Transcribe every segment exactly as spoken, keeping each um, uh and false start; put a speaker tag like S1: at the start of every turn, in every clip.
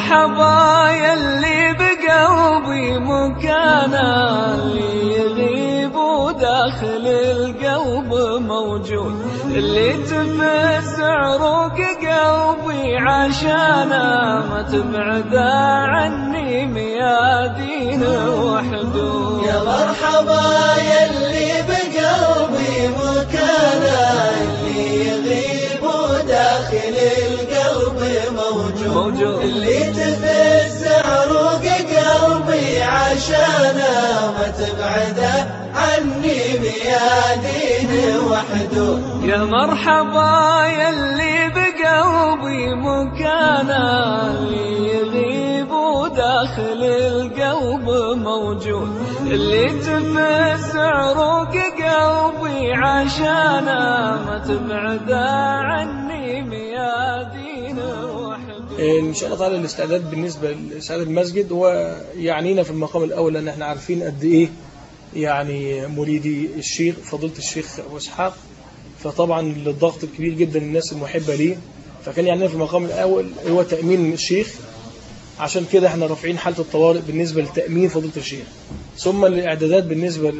S1: مرحبا يلي بقلبي مكانا، اللي يغيب وداخل القلب موجود، اللي تفز عروق قلبي عشانا، ما تبعد عني ميادين وحدود.
S2: يا مرحبا يلي بقلبي مكانا، اللي يغيب وداخل القلب موجود, موجود. اللي تفز عروق قلبي عشانا، ما تبعد عني ميادين وحدود.
S1: يا مرحبا يلي بقلبي مكانا، اللي يغيب وداخل القلب موجود، اللي تفز عروق قلبي عشانا، ما تبعد عني ميادين وحدود.
S3: ان شاء الله تعالى الاستعداد بالنسبه لاستعداد المسجد هو يعنينا في المقام الاول، لان احنا عارفين قد ايه يعني مريدي الشيخ فضيله الشيخ ابو اسحاق، فطبعا الضغط الكبير جدا الناس المحبه ليه، فكان يعنينا في المقام الاول هو تامين الشيخ. عشان كده احنا رافعين حاله الطوارئ بالنسبه لتامين فضيله الشيخ، ثم الاعدادات بالنسبه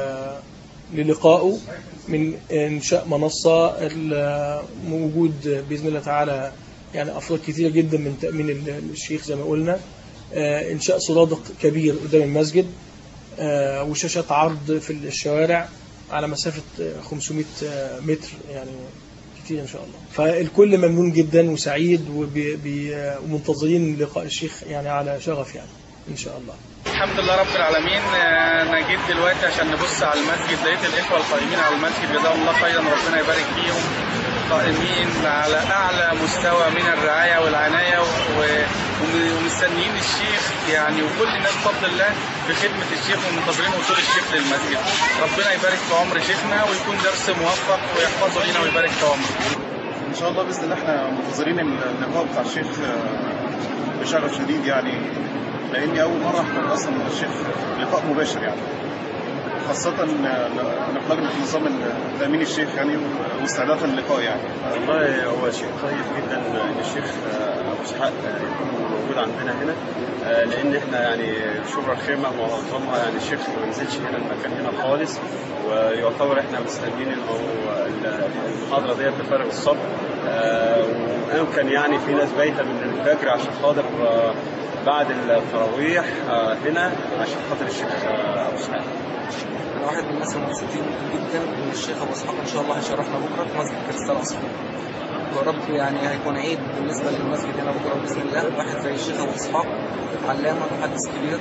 S3: للقائه من انشاء منصه، موجود باذن الله تعالى يعني افراد كثير جدا من تامين الشيخ زي ما قلنا، انشاء سرادق كبير قدام المسجد، وشاشات عرض في الشوارع على مسافه خمسمائة متر، يعني كتير ان شاء الله. فالكل ممنون جدا وسعيد ومنتظرين لقاء الشيخ يعني على شغف يعني ان شاء الله.
S4: الحمد لله رب العالمين. انا جيت دلوقتي عشان نبص على المسجد، لقيت الاخوه القائمين على المسجد جزاهم الله خيرا، ربنا يبارك فيهم، قائمين على اعلى مستوى من الرعايه والعنايه ومستنيين الشيخ يعني، وكل الناس بفضل الله في خدمه الشيخ ومنتظرين وصول الشيخ للمسجد. ربنا يبارك في عمر شيخنا ويكون درس موفق ويحفظه لنا ويبارك في عمره.
S5: ان شاء الله باذن الله احنا منتظرين اللقاء بتاع الشيخ بشغف شديد يعني، لاني اول مره احضر اصلا الشيخ لقاء مباشر يعني، خاصه نقلنا في نظام تامين الشيخ يعني واستعدادا للقاء يعني.
S6: والله هو شيء طيب جدا ان الشيخ ابو اسحاق يكون موجود عندنا هنا، لان احنا يعني شبرا الخيمه معظمها يعني الشيخ ما نزلش هنا المكان هنا خالص، ويعتبر احنا مستنيين المحاضره ديت بفارغ الصبر، ويمكن يعني في ناس بايته من الفجر عشان خاطر بعد التراويح هنا عشان خاطر الشيخ ابو اسحاق.
S7: انا واحد من الناس المبسوطين جدا ان الشيخ ابو اسحاق ان شاء الله هيشرفنا بكره في مسجد كريستال اصفر، ورب يعني هيكون عيد بالنسبه للمسجد هنا بكره باذن الله. واحد زي الشيخ ابو اسحاق علامه محدث كبير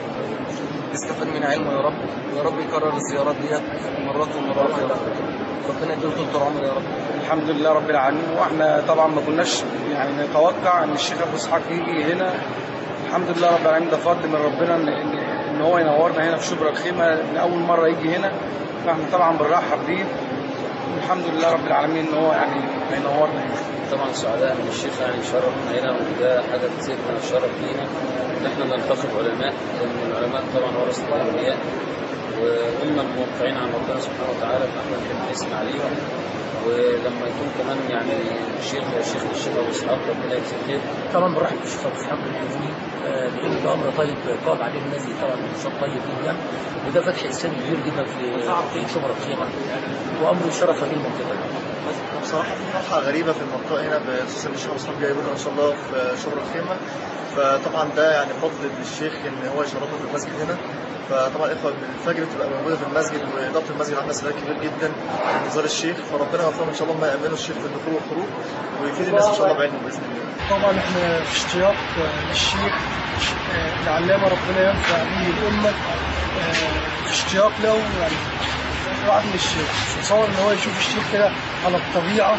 S7: يستفاد من علمه يا رب، ويا رب يكرر الزيارات ديت مرات ومرات يا رب، ربنا يديله طول العمر يا رب.
S4: الحمد لله رب العالمين. واحنا طبعا ما كناش يعني نتوقع ان الشيخ ابو اسحاق يجي هنا، الحمد لله رب العالمين، ده فضل من ربنا ان ان هو ينورنا هنا في شبرا الخيمه، ان اول مره يجي هنا، فاحنا طبعا بنرحب بيه، والحمد لله رب العالمين ان هو يعني هينورنا هنا.
S8: طبعا سعداء ان الشيخ يعني شرفنا هنا، وده حاجه تزيدنا الشرف لينا ان احنا نلتقي بعلماء، لان العلماء طبعا ورثه الانبياء، وهم الموقعين عن ربنا سبحانه وتعالى، فاحنا نحب نسمع عليهم. ولما يكون كمان يعني الشيخ الشيخ الشيخ ابو اسحاق ربنا يجزيه خير.
S9: طبعا برحب بالشيخ ابو اسحاق بالحزني، لان ده امر طيب قام عليه الناس دي، طبعا نشاط طيب جدا، وده فتح اسلامي كبير جدا في في شبرا الخيمه، وامر شرف هذه المنطقه.
S5: بصراحه في فرحه غريبه في المنطقه هنا بخصوص ان الشيخ ابو اسحاق جاي بكره ان شاء الله في شبرا الخيمه، فطبعا ده يعني فضل للشيخ ان هو يشرفنا في المسجد هنا. فطبعا الاخوه من الفجر بتبقى موجوده في المسجد، واداره المسجد عامله استعداد كبير جدا في انتظار الشيخ، فربنا يوفقهم ان شاء الله ما يامنوا الشيخ في الدخول والخروج ويفيد الناس ان شاء الله بعلمه باذن الله.
S3: طبعا احنا في اشتياق للشيخ العلامه ربنا ينفع به الامه، في اشتياق له يعني وعد من الشيخ، تصور ان هو يشوف الشيخ كده على الطبيعه.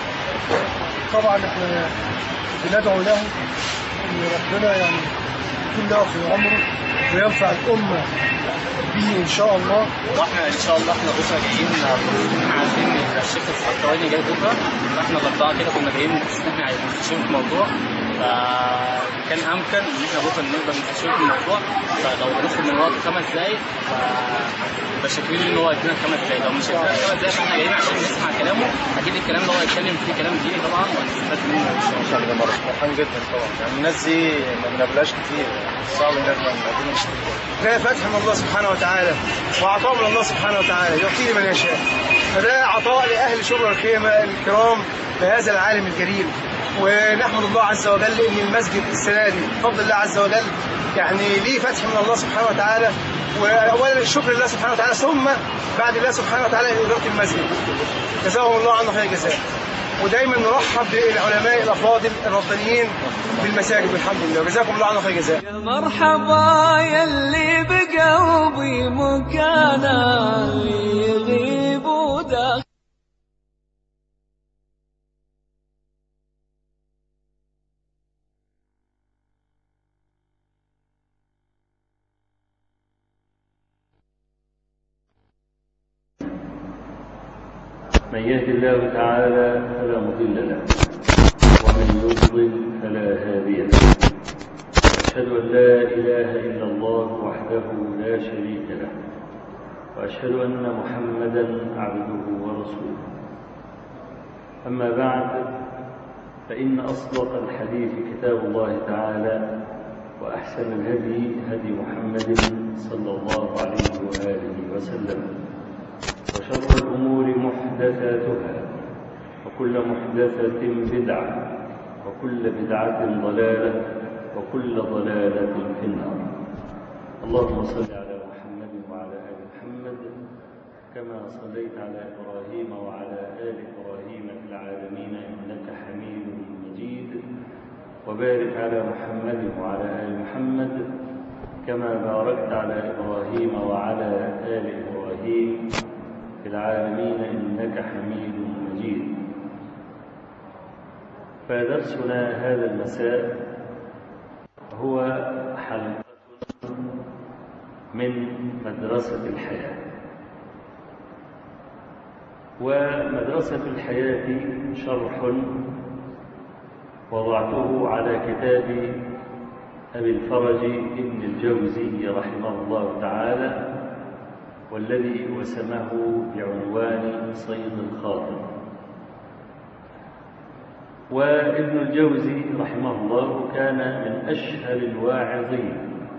S3: طبعا احنا بندعو له ان ربنا يعني يكون له في عمره وينفع الامه به ان شاء الله.
S4: واحنا ان شاء الله احنا بكره جايين، احنا عارفين ان الشيخ الحقاني جاي بكره، فاحنا الاربعه كده كنا جايين احنا عايزين نشوف الموضوع،
S10: فكان امكن ان احنا بكره نقدر نشوف الموضوع، فلو هناخد من الوقت خمس دقايق فشاكرين ان هو يدينا خمس دقايق، لو مش هيدينا خمس دقايق فاحنا جايين عشان نسمع كلامه، اكيد الكلام اللي هو هيتكلم فيه كلام ديني طبعا وهنستفاد منه ان شاء الله.
S5: انا فرحان جدا طبعا، يعني الناس دي ما بنقابلهاش كتير، صعب ان احنا نقابلهم كتير.
S11: ده فتح من الله سبحانه وتعالى وعطاء من الله سبحانه وتعالى يعطيه من يشاء، فده عطاء لاهل شبرا الخيمه الكرام بهذا العالم الكريم. ونحمد الله عز وجل ان المسجد السنه دي بفضل الله عز وجل يعني ليه فتح من الله سبحانه وتعالى، واولا الشكر لله سبحانه وتعالى ثم بعد الله سبحانه وتعالى لاداره المسجد، جزاهم الله عنا خير جزاء. ودايما نرحب بالعلماء الافاضل الربانيين بالمساجد والحمد لله، جزاكم الله عنا خير جزاء.
S1: يا مرحبا يلي بقلبي مكانا اللي يغيب وداخل.
S12: من يهد الله تعالى فلا مضل له ومن يضلل فلا هادي له. أشهد أن لا إله إلا الله وحده لا شريك له، وأشهد أن محمدا عبده ورسوله. أما بعد، فإن أصدق الحديث كتاب الله تعالى، وأحسن الهدي هدي محمد صلى الله عليه وآله وسلم، وشر الأمور محدثاتها، وكل محدثة بدعة، وكل بدعة ضلالة، وكل ضلالة في النار. اللهم صل على محمد وعلى آل محمد كما صليت على إبراهيم وعلى آل إبراهيم في العالمين إنك حميد مجيد، وبارك على محمد وعلى آل محمد كما باركت على إبراهيم وعلى آل إبراهيم في العالمين إنك حميد مجيد. فدرسنا هذا المساء هو حلقة من مدرسة الحياة. ومدرسة الحياة شرح وضعته على كتاب أبي الفرج ابن الجوزي رحمه الله تعالى، والذي وسمه بعنوان صيد الخاطر. وابن الجوزي رحمه الله كان من أشهر الواعظين،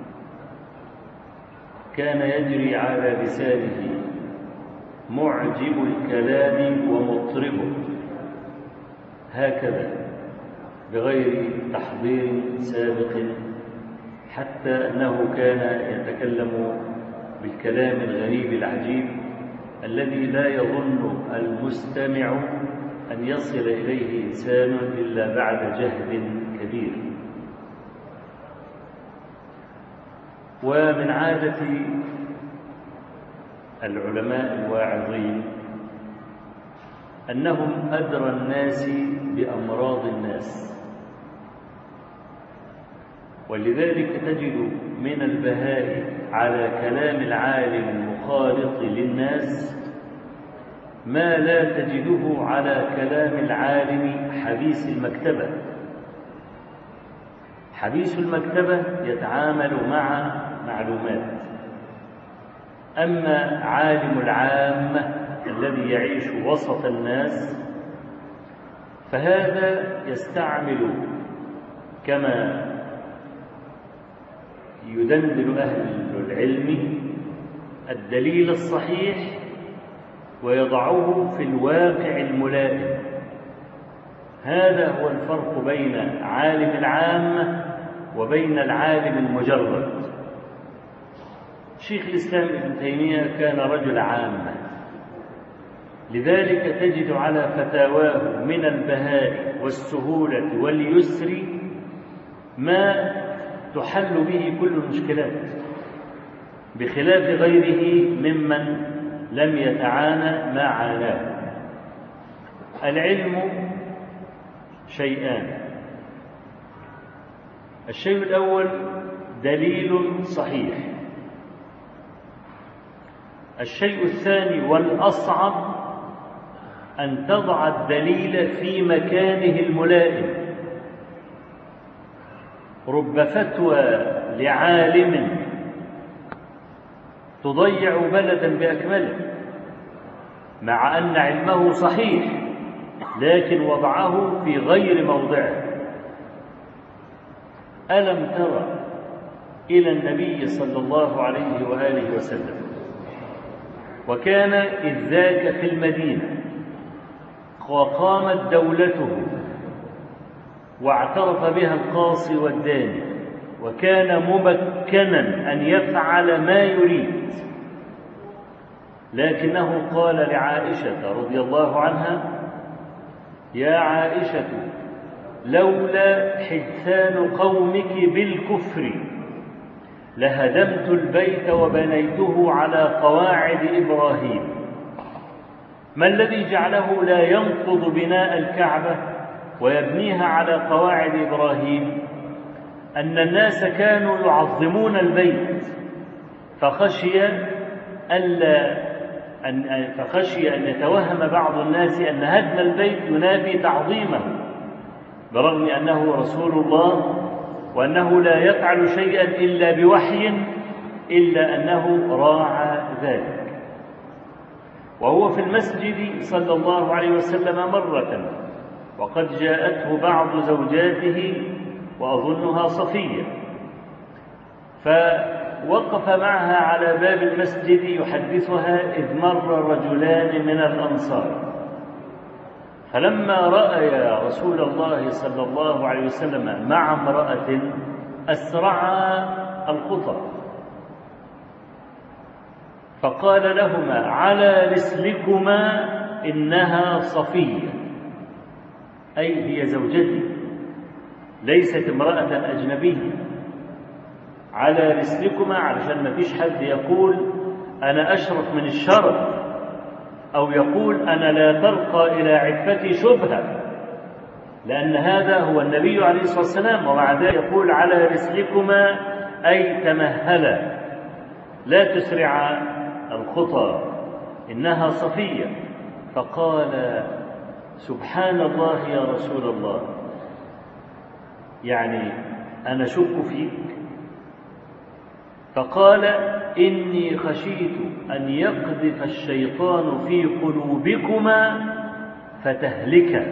S12: كان يجري على لسانه معجب الكلام ومطربه هكذا بغير تحضير سابق، حتى أنه كان يتكلم بالكلام الغريب العجيب الذي لا يظن المستمع أن يصل إليه إنسان إلا بعد جهد كبير. ومن عادة العلماء الواعظين أنهم أدرى الناس بأمراض الناس، ولذلك تجد من البهاء على كلام العالم المخالط للناس ما لا تجده على كلام العالم حبيس المكتبة. حبيس المكتبة يتعامل مع معلومات، أما عالم العامة الذي يعيش وسط الناس فهذا يستعمل كما يدندن أهل العلم الدليل الصحيح ويضعه في الواقع الملائم. هذا هو الفرق بين عالم العامة وبين العالم المجرد. شيخ الإسلام ابن تيمية كان رجل عامة، لذلك تجد على فتاواه من البهاء والسهولة واليسر ما تحل به كل المشكلات، بخلاف غيره ممن لم يتعانى ما عاناه. العلم شيئان: الشيء الأول دليل صحيح، الشيء الثاني والأصعب أن تضع الدليل في مكانه الملائم. رب فتوى لعالم تضيع بلدا بأكمله، مع أن علمه صحيح لكن وضعه في غير موضعه. ألم ترى إلى النبي صلى الله عليه وآله وسلم وكان إذ ذاك في المدينة وقامت دولته واعترف بها القاصي والداني، وكان ممكنا أن يفعل ما يريد، لكنه قال لعائشة رضي الله عنها: يا عائشة، لولا حدثان قومك بالكفر لهدمت البيت وبنيته على قواعد إبراهيم. ما الذي جعله لا ينقض بناء الكعبة ويبنيها على قواعد إبراهيم؟ أن الناس كانوا يعظمون البيت، فخشي ألا أن فخشي أن يتوهم بعض الناس أن هدم البيت ينافي تعظيمه، برغم أنه رسول الله وأنه لا يفعل شيئا إلا بوحي، إلا أنه راعى ذلك. وهو في المسجد صلى الله عليه وسلم مرة وقد جاءته بعض زوجاته وأظنها صفية، فوقف معها على باب المسجد يحدثها إذ مر رجلان من الأنصار، فلما رأى رسول الله صلى الله عليه وسلم مع امرأة أسرعا الخطى، فقال لهما: على رسلكما إنها صفية، أي هي زوجتي ليست امرأة أجنبية. على رسلكما علشان ما فيش حد يقول أنا أشرف من الشرف، أو يقول أنا لا ترقى إلى عفتي شبهة، لأن هذا هو النبي عليه الصلاة والسلام، ومع ذلك يقول على رسلكما أي تمهلا، لا تسرع الخطى، إنها صفية. فقال: سبحان الله يا رسول الله، يعني أنا شك فيك. فقال: إني خشيت أن يقذف الشيطان في قلوبكما فتهلكا.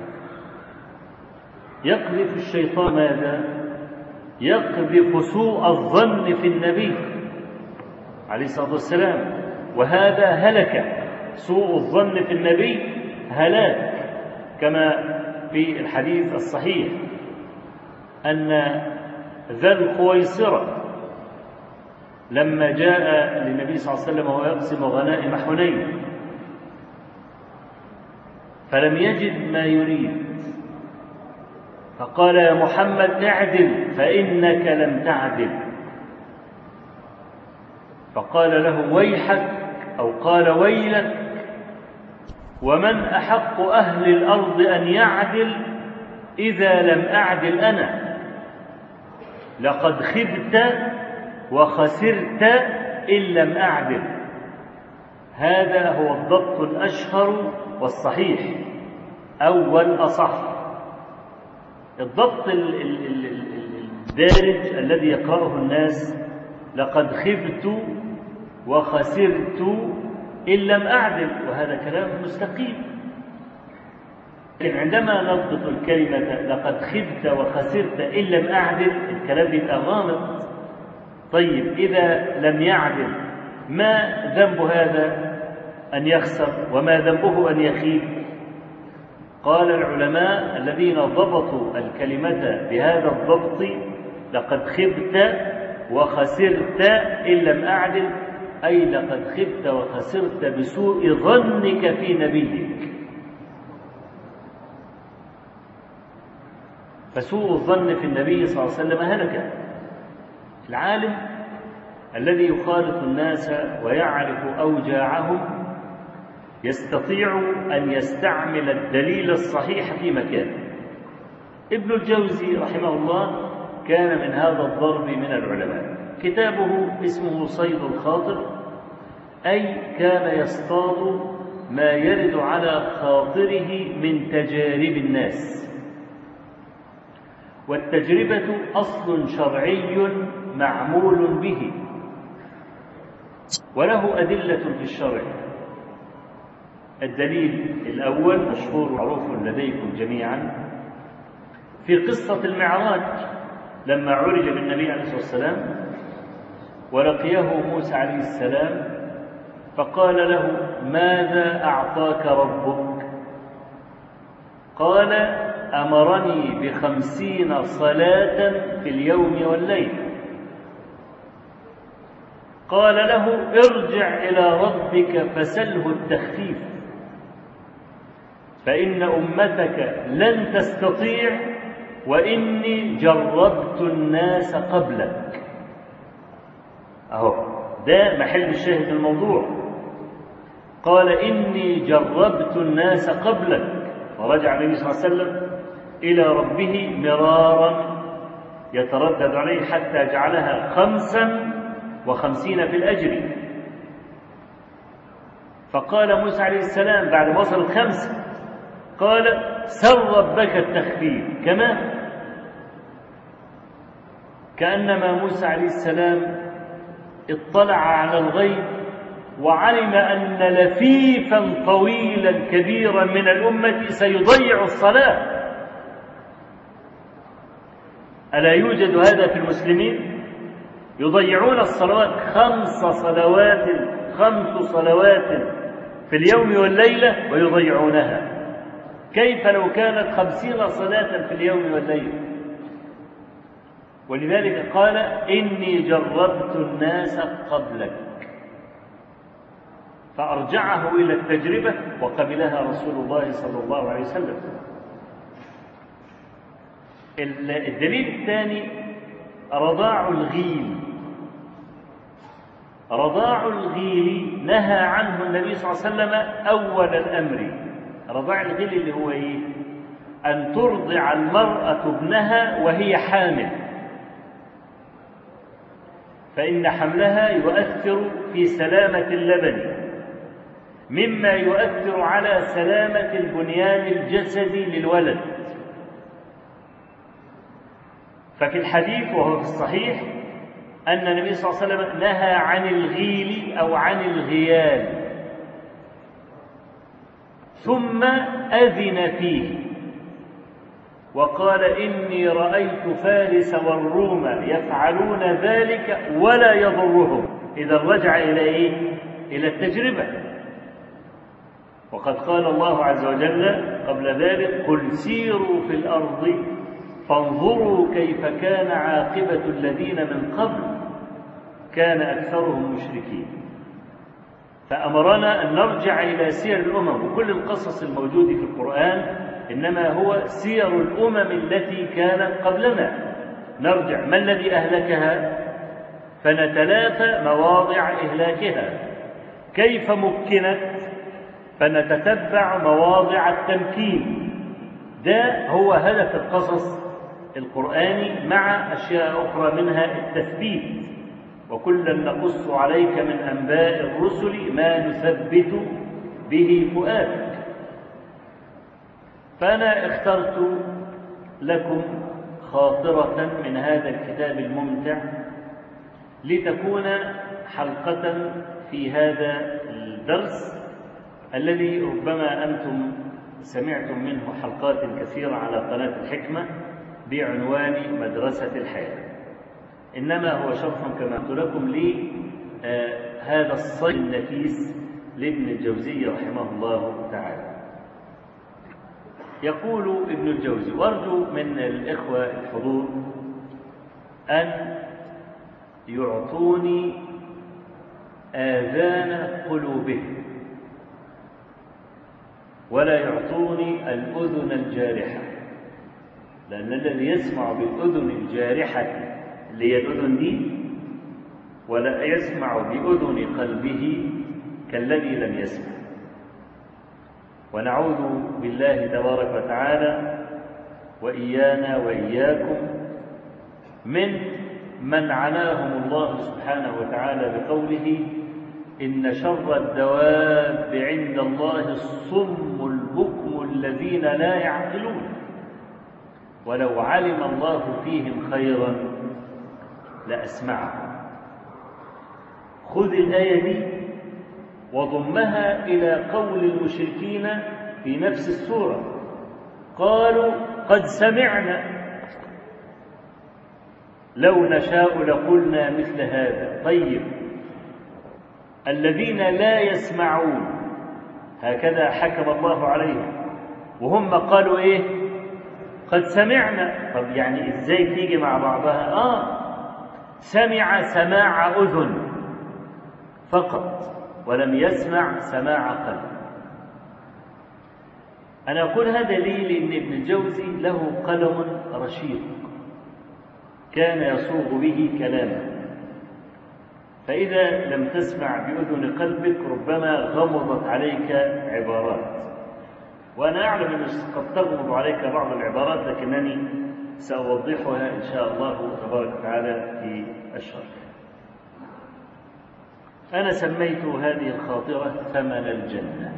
S12: يقذف الشيطان ماذا؟ يقذف سوء الظن في النبي عليه الصلاة والسلام، وهذا هلك. سوء الظن في النبي هلاك، كما في الحديث الصحيح أن ذا الخويصرة لما جاء للنبي صلى الله عليه وسلم وهو يقسم غنائم حنين فلم يجد ما يريد، فقال: يا محمد اعدل فإنك لم تعدل. فقال له: ويحك، أو قال: ويلك، ومن أحق أهل الأرض أن يعدل إذا لم أعدل أنا؟ لقد خبت وخسرت إن لم أعدل. هذا هو الضبط الأشهر والصحيح أو الأصح. الضبط الدارج الذي يقرأه الناس: لقد خبت وخسرت إن لم أعدل، وهذا كلام مستقيم. لكن عندما نضبط الكلمة لقد خبت وخسرت إن لم أعدل، الكلام يبقى غامض. طيب إذا لم يعدل، ما ذنب هذا أن يخسر وما ذنبه أن يخيب؟ قال العلماء الذين ضبطوا الكلمة بهذا الضبط: لقد خبت وخسرت إن لم أعدل، أي لقد خبت وخسرت بسوء ظنك في نبيك. فسوء الظن في النبي صلى الله عليه وسلم هلك. العالم الذي يخالط الناس ويعرف أوجاعهم يستطيع أن يستعمل الدليل الصحيح في مكانه. ابن الجوزي رحمه الله كان من هذا الضرب من العلماء. كتابه اسمه صيد الخاطر، أي كان يصطاد ما يرد على خاطره من تجارب الناس. والتجربة أصل شرعي معمول به وله أدلة في الشرع. الدليل الأول مشهور معروف لديكم جميعا في قصة المعراج لما عرج بالنبي عليه الصلاة والسلام ولقيه موسى عليه السلام فقال له: ماذا أعطاك ربك؟ قال: أمرني بخمسين صلاة في اليوم والليل. قال له: ارجع إلى ربك فسله التخفيف فإن أمتك لن تستطيع وإني جربت الناس قبلك. أهو ده محل الشاهد الموضوع. قال: إني جربت الناس قبلك. ورجع النبي صلى الله عليه وسلم إلى ربه مرارا يتردد عليه حتى جعلها خمسا وخمسين في الأجر. فقال موسى عليه السلام بعد ما وصل الخمسة قال: سل ربك التخفيف. كما كأنما موسى عليه السلام اطلع على الغيب وعلم أن لفيفا طويلا كبيرا من الأمة سيضيع الصلاة. ألا يوجد هذا في المسلمين؟ يضيعون الصلوات، خمس صلوات خمس صلوات في اليوم والليلة ويضيعونها. كيف لو كانت خمسين صلاة في اليوم والليلة؟ ولذلك قال: إني جربت الناس قبلك، فأرجعه إلى التجربة وقبلها رسول الله صلى الله عليه وسلم. الدليل الثاني رضاع الغيل. رضاع الغيل نهى عنه النبي صلى الله عليه وسلم أول الأمر. رضاع الغيل اللي هو إيه؟ أن ترضع المرأة ابنها وهي حامل، فإن حملها يؤثر في سلامة اللبن مما يؤثر على سلامة البنيان الجسدي للولد. ففي الحديث وهو في الصحيح أن النبي صلى الله عليه وسلم نهى عن الغيل أو عن الغيال ثم أذن فيه وقال: إني رأيت فارس والروم يفعلون ذلك ولا يضرهم. إذا رجع إلى إيه؟ إلى التجربة. وقد قال الله عز وجل قبل ذلك: قل سيروا في الأرض فانظروا كيف كان عاقبة الذين من قبل كان أكثرهم مشركين. فأمرنا أن نرجع إلى سير الأمم، وكل القصص الموجودة في القرآن إنما هو سير الأمم التي كانت قبلنا. نرجع ما الذي أهلكها فنتلافى مواضع إهلاكها، كيف مكنت فنتتبع مواضع التمكين. ده هو هدف القصص القرآني مع أشياء أخرى منها التثبيت. وكلا نقص عليك من أنباء الرسل ما نثبت به فؤادك. فأنا اخترت لكم خاطرة من هذا الكتاب الممتع لتكون حلقة في هذا الدرس الذي ربما أنتم سمعتم منه حلقات كثيرة على قناة الحكمة بعنوان مدرسة الحياة. إنما هو شرح كما قلت لكم لهذا الصيد النفيس لابن الجوزي رحمه الله تعالى. يقول ابن الجوزي: وأرجو من الإخوة الحضور أن يعطوني آذان قلوبهم ولا يعطوني الأذن الجارحة، لأن الذي يسمع بالأذن الجارحة اللي هي الأذن دي ولا يسمع بأذن قلبه كالذي لم يسمع. ونعوذ بالله تبارك وتعالى وإيانا وإياكم من من عناهم الله سبحانه وتعالى بقوله: إن شر الدواب عند الله الصم البكم الذين لا يعقلون. ولو علم الله فيهم خيرا لأسمعهم. خذ الآية دي وضمها إلى قول المشركين في نفس السورة، قالوا قد سمعنا لو نشاء لقلنا مثل هذا. طيب الذين لا يسمعون هكذا حكم الله عليهم، وهم قالوا ايه؟ قد سمعنا. طب يعني ازاي تيجي مع بعضها؟ اه سمع سماع اذن فقط ولم يسمع سماع قلب. انا اقول هذا ليه؟ لان ابن الجوزي له قلم رشيق كان يصوغ به كلامه، فإذا لم تسمع بأذن قلبك ربما غمضت عليك عبارات، وأنا أعلم أن قد تغمض عليك بعض العبارات لكنني سأوضحها إن شاء الله تبارك وتعالى في الشرح. أنا سميت هذه الخاطرة ثمن الجنة.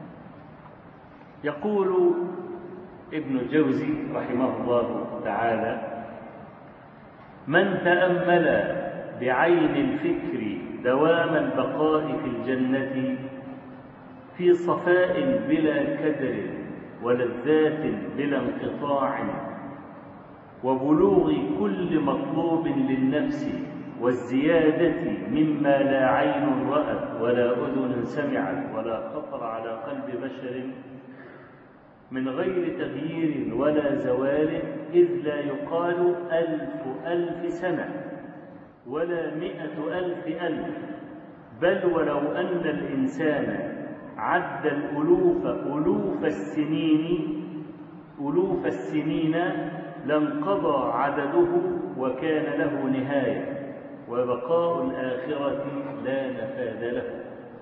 S12: يقول ابن الجوزي رحمه الله تعالى: من تأمل بعين الفكر دوام البقاء في الجنة في صفاء بلا كدر ولذات بلا انقطاع وبلوغ كل مطلوب للنفس والزيادة مما لا عين رأت ولا أذن سمعت ولا خطر على قلب بشر من غير تغيير ولا زوال، إذ لا يقال ألف ألف سنة ولا مئة ألف ألف، بل ولو أن الإنسان عد الألوف ألوف السنين ألوف السنين لانقضى عدده وكان له نهاية، وبقاء الآخرة لا نفاذ له،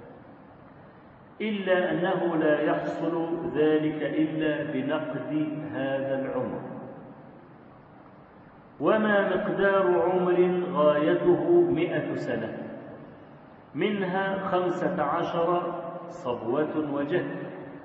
S12: إلا أنه لا يحصل ذلك إلا بنقد هذا العمر. وما مقدار عمر غايته مئة سنة، منها خمسة عشر صبوة وجهد،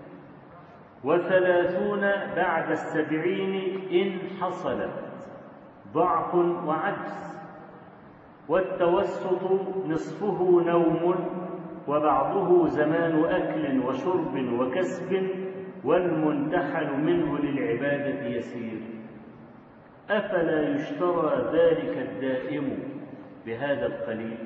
S12: وثلاثون بعد السبعين إن حصلت ضعف وعجز، والتوسط نصفه نوم وبعضه زمان أكل وشرب وكسب، والمنتحل منه للعبادة يسير. أفلا يشترى ذلك الدائم بهذا القليل؟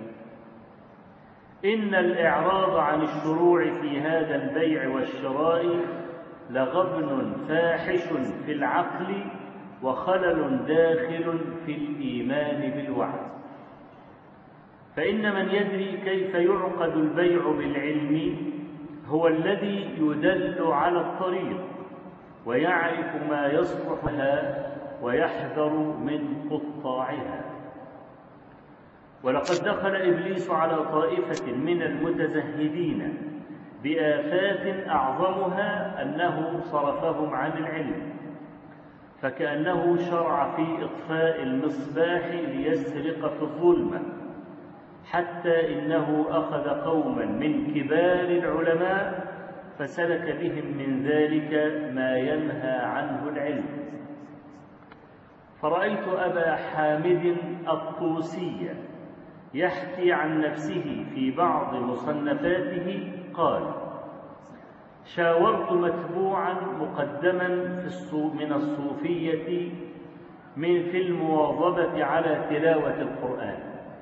S12: إن الإعراض عن الشروع في هذا البيع والشراء لغبن فاحش في العقل وخلل داخل في الإيمان بالوعد. فإن من يدري كيف يعقد البيع بالعلم هو الذي يدل على الطريق ويعرف ما يصلح لها ويحذر من قطاعها. ولقد دخل إبليس على طائفة من المتزهدين بآفات أعظمها أنه صرفهم عن العلم، فكأنه شرع في إطفاء المصباح ليسرق في الظلمة، حتى إنه أخذ قوما من كبار العلماء فسلك بهم من ذلك ما ينهى عنه العلم. فرأيت أبا حامد الطوسي يحكي عن نفسه في بعض مصنفاته قال: شاورت متبوعا مقدما في من الصوفية من في المواظبة على تلاوة القرآن،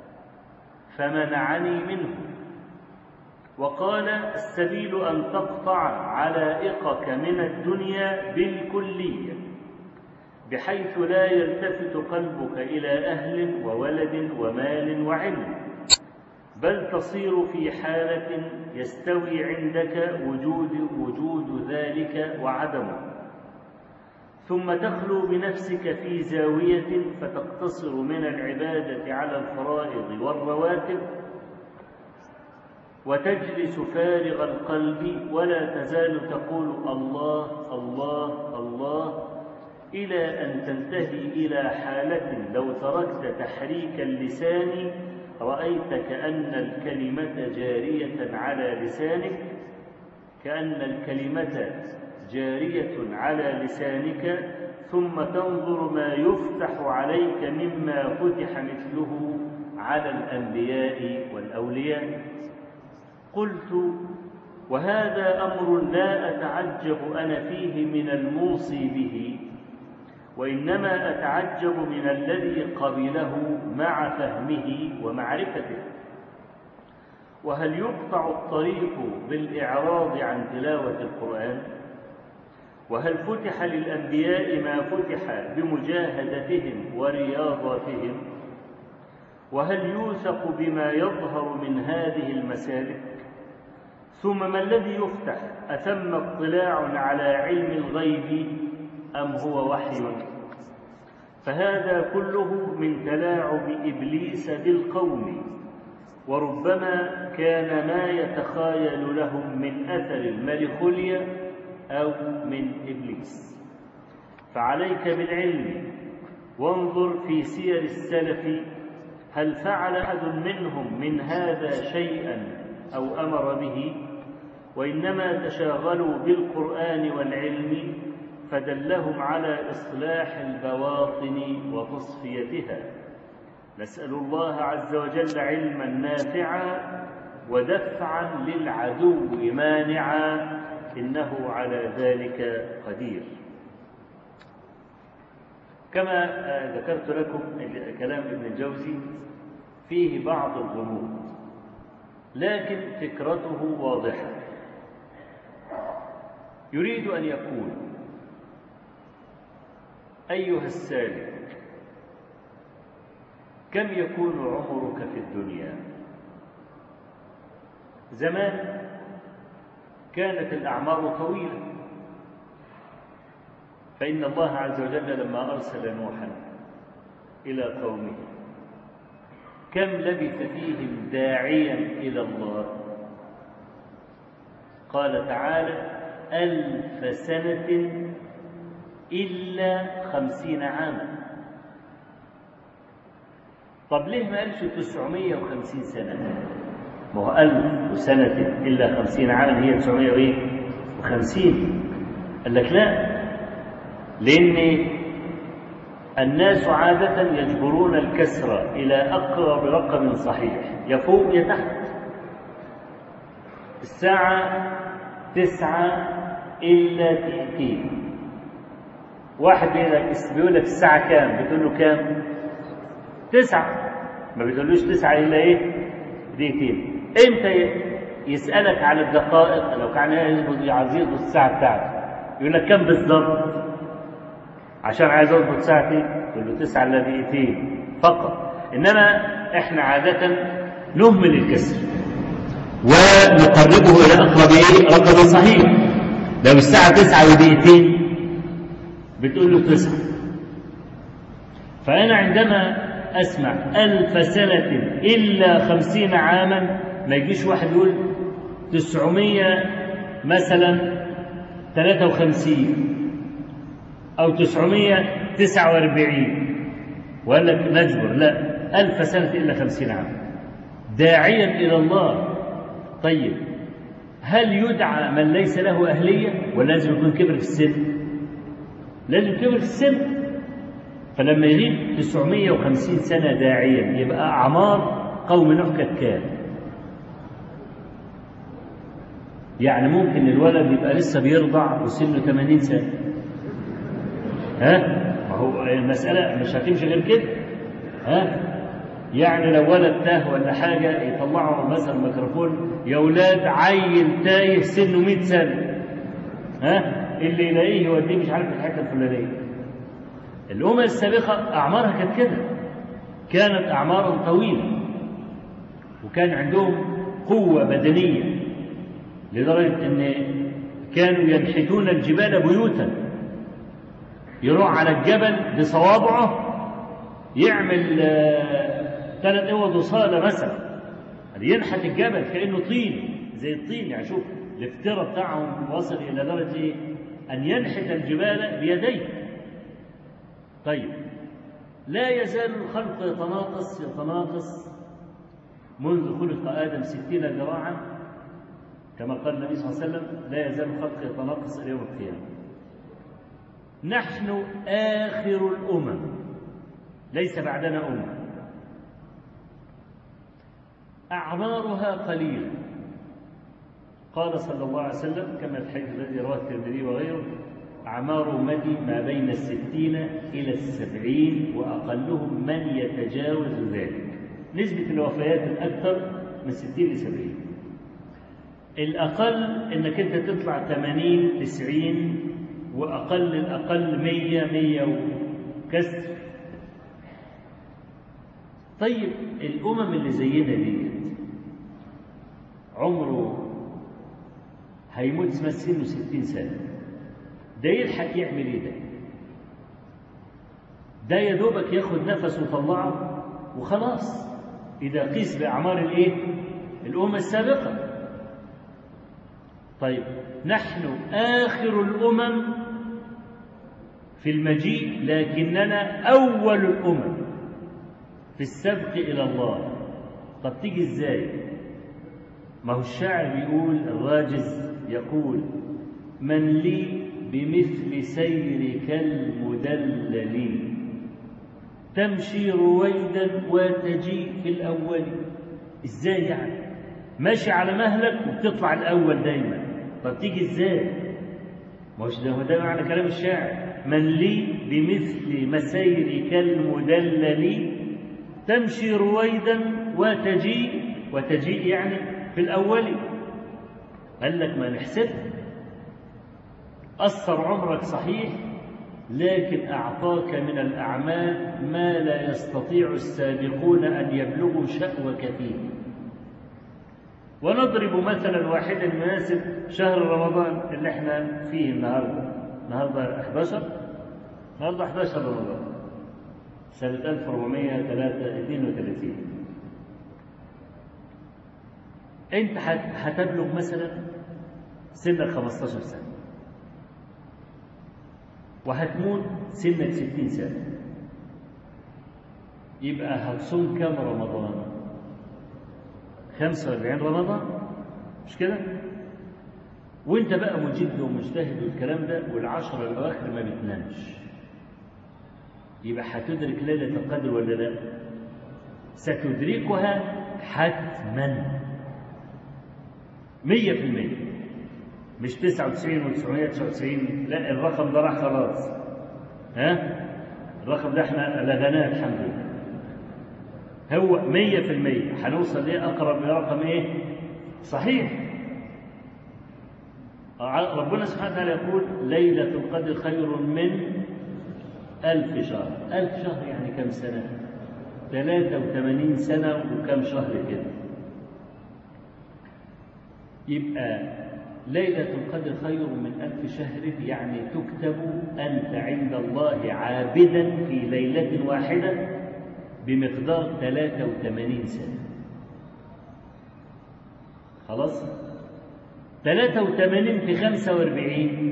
S12: فمنعني منه وقال: السبيل أن تقطع علائقك من الدنيا بالكلية، بحيث لا يلتفت قلبك إلى أهل وولد ومال وعلم، بل تصير في حالة يستوي عندك وجود وجود ذلك وعدمه، ثم تخلو بنفسك في زاوية فتقتصر من العبادة على الفرائض والرواتب، وتجلس فارغ القلب ولا تزال تقول الله الله الله، إلى أن تنتهي إلى حالة لو تركت تحريك اللسان رأيت كأن الكلمة جارية على لسانك كأن الكلمة جارية على لسانك ثم تنظر ما يفتح عليك مما فتح مثله على الأنبياء والأولياء. قلت: وهذا أمر لا أتعجب أنا فيه من الموصي به، وإنما أتعجب من الذي قبله مع فهمه ومعرفته. وهل يقطع الطريق بالإعراض عن تلاوة القرآن؟ وهل فتح للأنبياء ما فتح بمجاهدتهم ورياضاتهم؟ وهل يوثق بما يظهر من هذه المسالك؟ ثم ما الذي يفتح؟ أثم اطلاع على علم الغيب أم هو وحي؟ فهذا كله من تلاعب إبليس بالقوم، وربما كان ما يتخايل لهم من أثر الملخولية أو من إبليس. فعليك بالعلم، وانظر في سير السلف هل فعل أحد منهم من هذا شيئا أو أمر به، وإنما تشاغلوا بالقرآن والعلم فدلهم على إصلاح البواطن وتصفيتها. نسأل الله عز وجل علما نافعا ودفعا للعدو مانعا، إنه على ذلك قدير. كما ذكرت لكم كلام ابن الجوزي فيه بعض الغموض، لكن فكرته واضحة. يريد أن يقول: أيها السالك، كم يكون عمرك في الدنيا؟ زمان كانت الأعمار طويلة، فإن الله عز وجل لما أرسل نوحا إلى قومه كم لبث فيهم داعيا إلى الله؟ قال تعالى: ألف سنة إلا خمسين عاما. طب ليه ما قالش تسعمائة وخمسين سنة؟ ما هو ألف سنة إلا خمسين عاما هي تسعمائة وخمسين. قال لك لا، لأن الناس عادة يجبرون الكسر إلى أقرب رقم صحيح، يا فوق يا تحت. الساعة تسعة إلا دقيقتين. واحد بيقول لك الساعة كام؟ بتقول له كام؟ تسعة. ما بتقولوش تسعة إلا إيه؟ دقيقتين. إمتى يسألك على الدقائق؟ لو كان عايز يظبط الساعة بتاعته يقول لك كام بالظبط؟ عشان عايز يظبط ساعتي يقول له تسعة إلا دقيقتين فقط. إنما إحنا عادة نهمل الكسر ونقربه إلى أقرب رقم صحيح. لو الساعة تسعة ودقيقتين بتقول له تسعة. فأنا عندما أسمع ألف سنة إلا خمسين عاما ما يجيش واحد يقول تسعمية مثلا ثلاثة وخمسين أو تسعمية تسعة وأربعين وقال لك نجبر. لا، ألف سنة إلا خمسين عام داعيا إلى الله. طيب هل يدعى من ليس له أهلية ولا لازم يكون كبر في السن؟ لازم كبر في السن. فلما يغيب تسعمائة وخمسين سنة داعيا يبقى أعمار قوم نوح كانت كام؟ يعني ممكن الولد يبقى لسه بيرضع وسنه ثمانين سنة. ها؟ ما هو المسألة مش هتمشي غير كده. ها؟ يعني لو ولد تاه ولا حاجة يطلعوا مثلا ميكروفون: يا ولاد عيل تايه سنه مئة سنة. ها؟ اللي يلاقيه يوديه مش عارف الحتة الفلانية. الأمم السابقة أعمارها كانت كده، كانت أعمارا طويلة وكان عندهم قوة بدنية لدرجة أن كانوا ينحتون الجبال بيوتا. يروح على الجبل بصوابعه يعمل ثلاث أوض وصالة مثلا، ينحت الجبل كأنه طين زي الطين. يعني شوف الافتراء بتاعهم وصل إلى درجة أن ينحت الجبال بيديه. طيب لا يزال الخلق يتناقص يتناقص منذ خلق آدم ستين ذراعا، كما قال النبي صلى الله عليه وسلم: لا يزال الخلق يتناقص إلى يوم القيامة. نحن آخر الأمم، ليس بعدنا أمم، أعمارها قليلة. قال صلى الله عليه وسلم كما في الحديث الذي رواه الترمذي وغيره: أعمار أمتي ما بين الستين إلى السبعين وأقلهم من يتجاوز ذلك. نسبة الوفيات الأكثر من ستين لسبعين. الأقل إنك أنت تطلع ثمانين تسعين، وأقل الأقل مية مية وكسر. طيب الأمم اللي زينا دي عمره هيموت سنه ستين سنة، ده يلحق يعمل ايه ده؟ ده يا دوبك ياخد نفس ويطلعه وخلاص، إذا قيس بأعمار الايه؟ الأمم السابقة. طيب نحن آخر الأمم في المجيء، لكننا أول الأمم في السبق إلى الله. طب تيجي إزاي؟ ما هو الشاعر بيقول، الراجز يقول: من لي بمثل سيرك المدلل تمشي رويدا وتجيء في الأول. إزاي يعني؟ ماشي على مهلك وبتطلع الأول دايما. طب تيجي إزاي؟ ما هوش ده ده معنى كلام الشاعر: من لي بمثل مسيرك المدلل تمشي رويدا وتجيء، وتجيء يعني في الأول. قال لك ما نحسب، أثر عمرك صحيح، لكن أعطاك من الأعمال ما لا يستطيع السابقون أن يبلغوا شأوك فيه. ونضرب مثلا واحدا يناسب شهر رمضان اللي احنا فيه النهارده. النهارده أحد عشر، النهارده أحد عشر رمضان سنة ألف وأربعمائة واثنين وثلاثين. أنت هتبلغ مثلا سنك خمستاشر سنة، وهتموت سنك ستين سنة، يبقى هتصوم كم رمضان؟ خمسة وأربعين رمضان، مش كده؟ وانت بقى مجد ومجتهد والكلام ده، والعشر الأواخر ما بتنامش، يبقى هتدرك ليلة القدر ولا لا؟ ستدركها حتما مية في المية، مش تسعة وتسعين وتسعمائة وتسعة وتسعين، لا، الرقم ده راح خلاص. ها؟ الرقم ده احنا لغناه الحمد لله. هو مية في المية هنوصل ليه؟ أقرب لرقم إيه؟ صحيح. ربنا سبحانه وتعالى يقول: ليلة القدر خير من ألف شهر. ألف شهر يعني كم سنة؟ ثلاثة وثمانين سنة وكم شهر كده. يبقى ليلة القدر خير من ألف شهر، يعني تكتب أنت عند الله عابدا في ليلة واحدة بمقدار ثلاثة وثمانين سنة. خلاص؟ ثلاثة وثمانين في خمسة وأربعين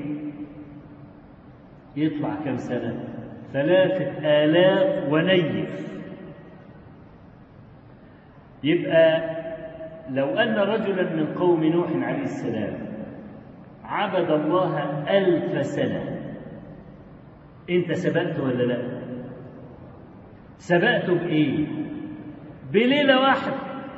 S12: يطلع كم سنة؟ ثلاثة آلاف ونيف. يبقى لو أن رجلا من قوم نوح عليه السلام عبد الله ألف سنة، أنت سبقت ولا لا؟ سبقت بإيه؟ بليلة واحدة.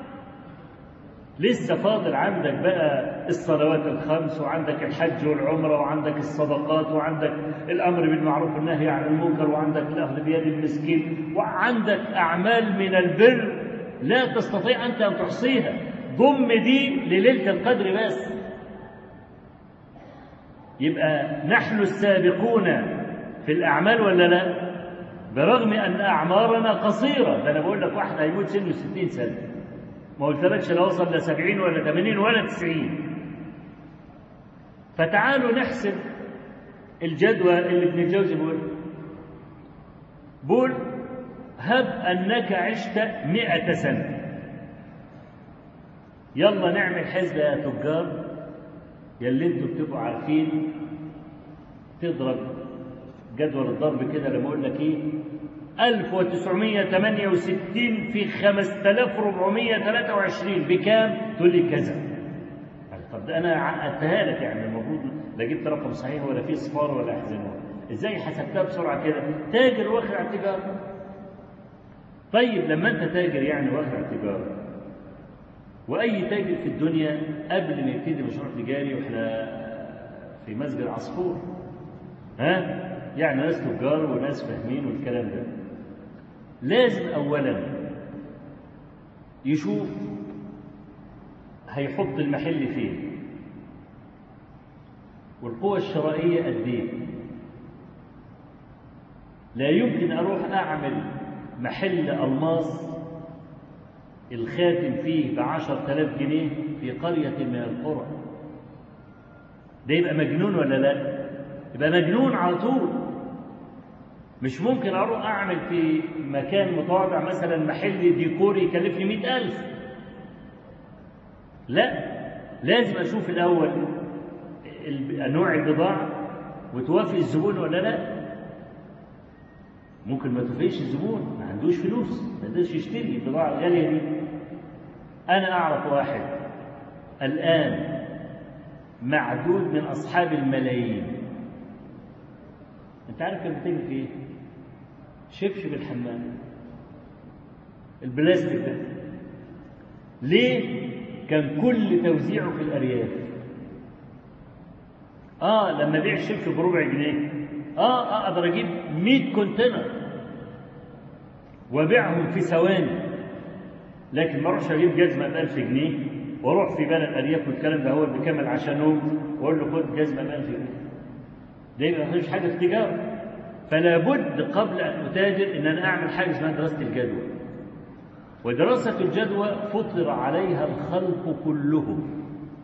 S12: لسه فاضل عندك بقى الصلوات الخمس، وعندك الحج والعمرة، وعندك الصدقات، وعندك الأمر بالمعروف والنهي عن المنكر، وعندك الأخذ بيد المسكين، وعندك أعمال من البر لا تستطيع أنت أن تحصيها. ضم دي لليلة القدر بس. يبقى نحن السابقون في الأعمال ولا لا؟ برغم أن أعمارنا قصيرة. ده أنا بقول لك واحد هيموت سنه ستين سنة، ما قلتلكش لا وصل لسبعين ولا ثمانين ولا تسعين. فتعالوا نحسب الجدوى اللي ابن الجوزي بيقول بقول هب أنك عشت مئة سنة. يلا نعمل حسبة يا تجار، يلي انتوا بتبقوا عارفين. تضرب جدول الضرب كده لما اقول لك ايه؟ ألف وتسعمائة وثمانية وستين في خمسة آلاف وأربعمائة وثلاثة وعشرين بكام؟ تقول لي كذا. طب ده انا عقدتها لك، يعني المفروض لا جبت رقم صحيح ولا فيه صفار ولا احزان. ازاي حسبتها بسرعه كده؟ تاجر واخد على التجاره. طيب لما انت تاجر يعني واخد على التجاره، واي تاجر في الدنيا قبل ما يبتدي مشروع تجاري، واحنا في مسجد عصفور ها، يعني ناس تجار وناس فاهمين والكلام ده، لازم اولا يشوف هيحط المحل فين، والقوة الشرائية قد ايه. لا يمكن اروح اعمل محل الماس الخاتم فيه بعشرة آلاف جنيه في قرية من القرى، ده يبقى مجنون ولا لا؟ يبقى مجنون على طول. مش ممكن اروح اعمل في مكان متواضع مثلا محل ديكوري يكلفني مئة ألف. لا، لازم اشوف الاول نوع البضاعة وتوافق الزبون ولا لا. ممكن ما توافقش الزبون، ما عندوش فلوس، ما يقدرش يشتري البضاعة الغالية دي. أنا أعرف واحد الآن معدود من أصحاب الملايين، أنت عارف كان بتجري في إيه؟ شبشب الحمام البلاستيك ده. ليه؟ كان كل توزيعه في الأرياف. آه لما بيع الشبشب بربع جنيه آه أقدر أجيب مئة كونتينر وبيعهم في ثواني، لكن ما اروحش اجيب جزمه بألف جنيه واروح في بلد الارياف والكلام ده هو بكمل عشانهم واقول له خد جزمه بألف جنيه. ده يبقى ما فيش حاجه في التجاره. فلا بد قبل ان اتاجر ان انا اعمل حاجه اسمها دراسه الجدوى. ودراسه الجدوى فطر عليها الخلق كلهم.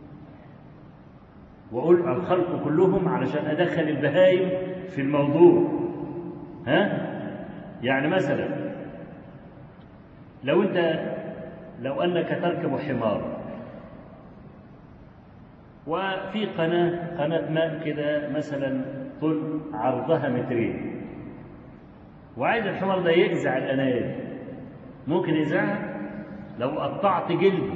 S12: واقول الخلق كلهم علشان ادخل البهايم في الموضوع. ها؟ يعني مثلا لو انت لو انك تركب حمار وفي قناه قناه ماء كده مثلا طول عرضها مترين، وعايز الحمار ده يجزع الانايل، ممكن يجزعها لو قطعت جلده.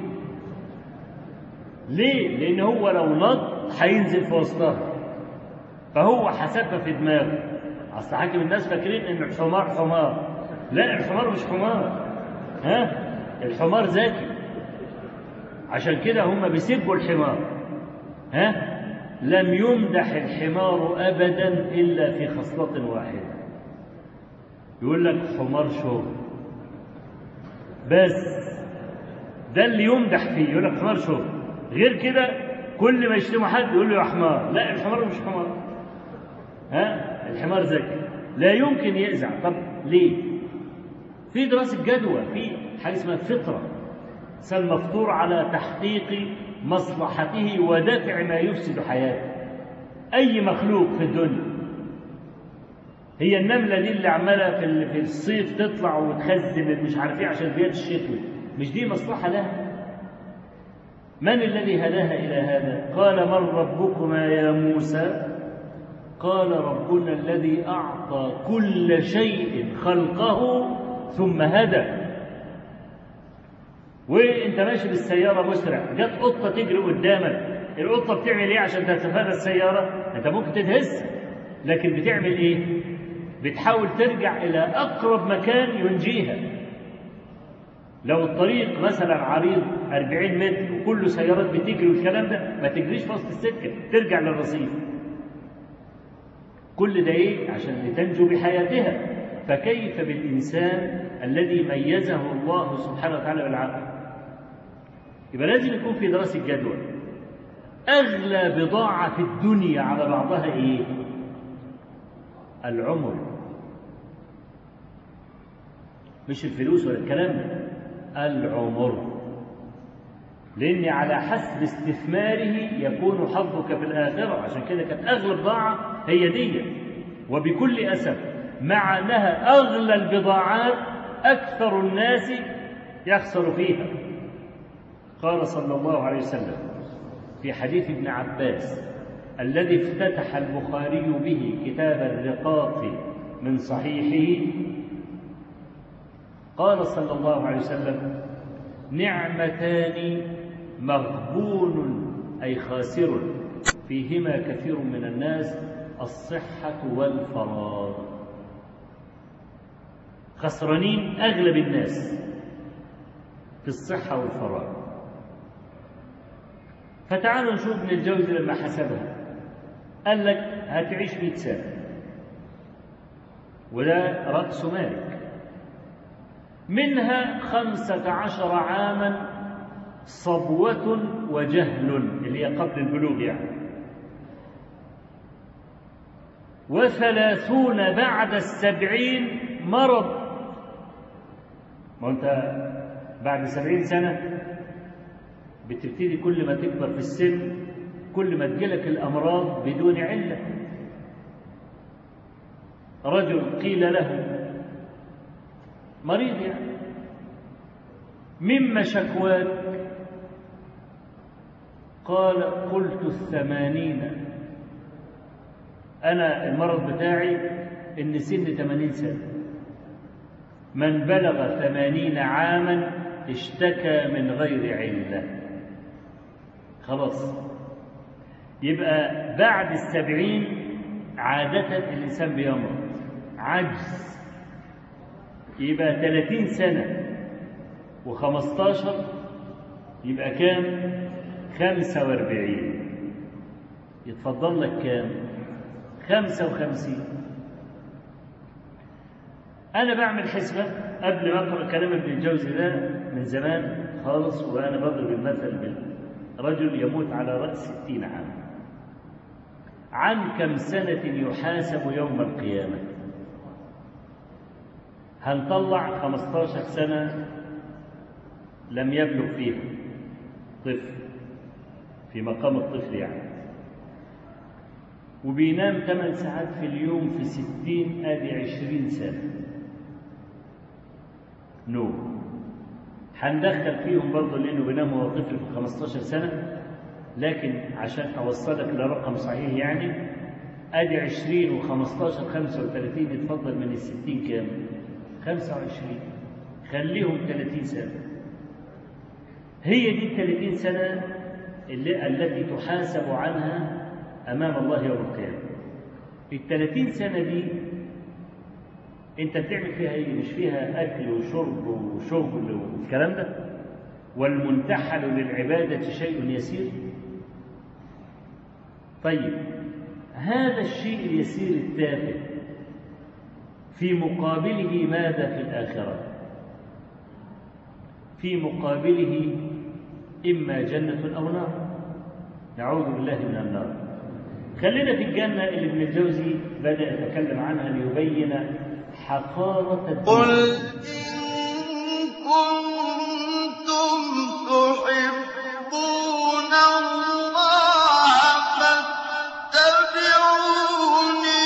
S12: ليه؟ لان هو لو نط هينزل في وسطها، فهو حسبها في دماغه. اصل حاكم الناس فاكرين ان الحمار حمار. لا، الحمار مش حمار. ها؟ الحمار ذكي، عشان كده هم بيسبوا الحمار. ها؟ لم يمدح الحمار ابدا الا في خصلة واحدة، يقول لك حمار شغل بس، ده اللي يمدح فيه، يقول لك حمار شغل. غير كده كل ما يشتموا حد يقول له يا حمار. لا، الحمار مش حمار. ها؟ الحمار ذكي لا يمكن يأزع. طب ليه؟ في دراسة جدوى، في حاجة اسمها فطرة، إنسان مفطور على تحقيق مصلحته ودفع ما يفسد حياته. أي مخلوق في الدنيا، هي النملة دي اللي عمالة في في الصيف تطلع وتخزن مش عارف ايه عشان زيادة الشتوي، مش دي مصلحة لها؟ من الذي هداها إلى هذا؟ قال من ربكما يا موسى؟ قال ربنا الذي أعطى كل شيء خلقه ثم هدى. وانت ماشي بالسيارة مسرع، جت قطة تجري قدامك، القطة بتعمل ايه عشان تتفادى السيارة؟ انت ممكن تدهس، لكن بتعمل ايه؟ بتحاول ترجع إلى أقرب مكان ينجيها. لو الطريق مثلا عريض أربعين متر وكله سيارات بتجري والكلام ده، ما تجريش في وسط السكة، ترجع للرصيف. كل ده ايه؟ عشان لتنجو بحياتها. فكيف بالإنسان الذي ميزه الله سبحانه وتعالى بالعقل؟ يبقى لازم يكون في دراسة جدوى. أغلى بضاعة في الدنيا على بعضها ايه؟ العمر، مش الفلوس ولا الكلام ده، العمر. لأن على حسب استثماره يكون حظك في الآخرة. عشان كده كانت أغلى بضاعة هي دي. وبكل أسف مع أنها أغلى البضاعات أكثر الناس يخسر فيها. قال صلى الله عليه وسلم في حديث ابن عباس الذي افتتح البخاري به كتاب الرقاق من صحيحه، قال صلى الله عليه وسلم: نعمتان مغبون أي خاسر فيهما كثير من الناس، الصحة والفراغ. خسرانين أغلب الناس في الصحة والفراغ. فتعالوا نشوف ابن الجوزي لما حسبها قال لك هتعيش مئة سنة، وده رأس مالك، منها خمسة عشر عاما صبوة وجهل اللي هي قبل البلوغ يعني، وثلاثون بعد السبعين مرض. ما أنت بعد سبعين سنة بتبتدي كل ما تكبر في السن كل ما تجيلك الأمراض بدون علة. رجل قيل له مريض يعني مما شكواك؟ قال قلت الثمانين، أنا المرض بتاعي إن سن ثمانين سنة، من بلغ ثمانين عاما اشتكى من غير علة. خلاص، يبقى بعد السبعين عادة الإنسان بيمرض عجز، يبقى ثلاثين سنة وخمستاشر يبقى كام؟ خمسة واربعين. يتفضل لك كام؟ خمسة وخمسين. أنا بعمل حسبة قبل ما أقرأ كلام ابن الجوزي ده من زمان خالص، وأنا بضرب المثل بالرجل يموت على رأس ستين عام. عن كم سنة يحاسب يوم القيامة؟ هنطلع خمستاشر سنة لم يبلغ فيها، طفل في مقام الطفل يعني، وبينام ثمان ساعات في اليوم في ستين، ادي عشرين سنة نوم. هندخل فيهم برضه لانه بينام هو طفل في خمستاشر سنة، لكن عشان اوصلك لرقم صحيح يعني ادي عشرين وخمستاشر خمسة وثلاثين، يتفضل من الستين كام؟ خمسة وعشرين. خليهم ثلاثين سنة. هي دي الثلاثين سنة اللي التي تحاسب عنها أمام الله يوم القيامة. الثلاثين سنة دي أنت بتعمل فيها إيه؟ مش فيها أكل وشرب وشغل والكلام ده؟ والمنتحل للعبادة شيء يسير. طيب هذا الشيء اليسير التافه في مقابله ماذا في الآخرة؟ في مقابله إما جنة أو نار، نعوذ بالله من النار. خلينا في الجنة اللي ابن الجوزي بدأ يتكلم عنها ليبين حقارة الدنيا.
S2: قل إن كنتم تحبون الله فاتبعوني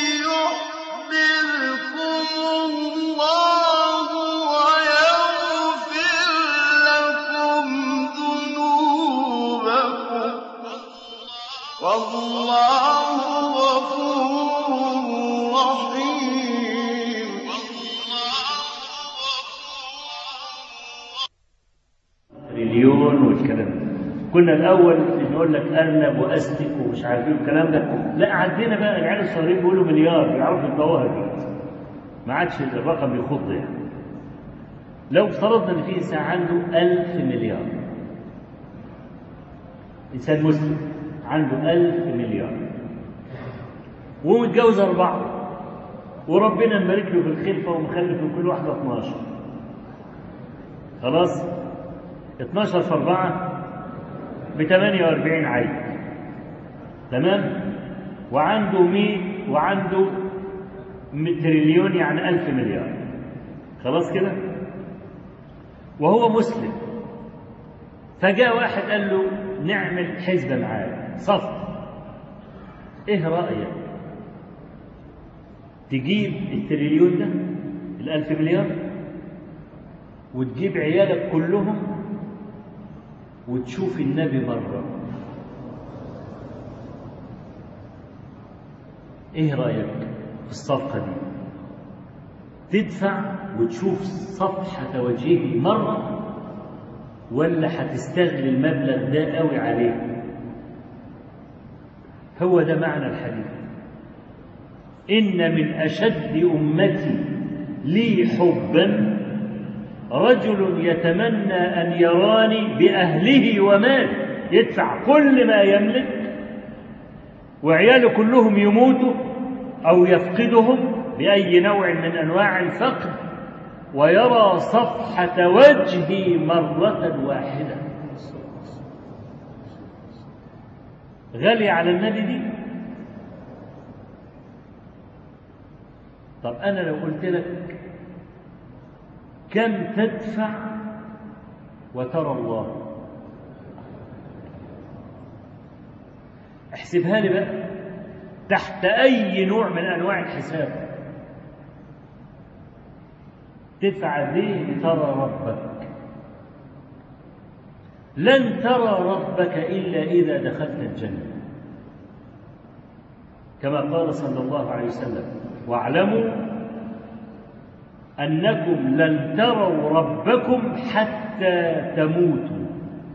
S2: يحببكم الله ويغفر لكم ذنوبكم والله غفور رحيم.
S12: تريليون والكلام ده. كنا الاول نقول لك ارنب واستك ومش عارف ايه والكلام ده، لا عدينا بقى العيال الصغيرين بيقولوا مليار، بيعرفوا يطلعوها دي، ما عادش الرقم يخض يعني. لو افترضنا ان في انسان عنده ألف مليار، انسان مسلم عنده ألف مليار ومتجوز أربعة وربنا مبارك له في الخلفة ومخلف لكل واحدة اثناشر، خلاص اثناشر في أربعة ب ثمانية وأربعين عيل، تمام؟ وعنده مئة وعنده تريليون يعني ألف مليار، خلاص كده؟ وهو مسلم. فجاء واحد قال له نعمل حزبة معاه صف، ايه رأيك تجيب التريليون ده الألف مليار وتجيب عيالك كلهم وتشوف النبي بره، ايه رأيك في الصفقة دي؟ تدفع وتشوف صفحة وجهه مرة ولا هتستغل المبلغ ده قوي عليه؟ هو ده معنى الحديث. إن من أشد أمتي لي حبا رجل يتمنى أن يراني بأهله وماله، يدفع كل ما يملك وعياله كلهم يموتوا أو يفقدهم بأي نوع من أنواع الفقد، ويرى صفحة وجهي مرة واحدة. غالي على النبي دي. طب أنا لو قلت لك كم تدفع وترى الله؟ احسبها لي بقى تحت أي نوع من أنواع الحساب. تدفع ليه لترى ربك؟ لن ترى ربك إلا إذا دخلت الجنة، كما قال صلى الله عليه وسلم: واعلموا أنكم لن تروا ربكم حتى تموتوا.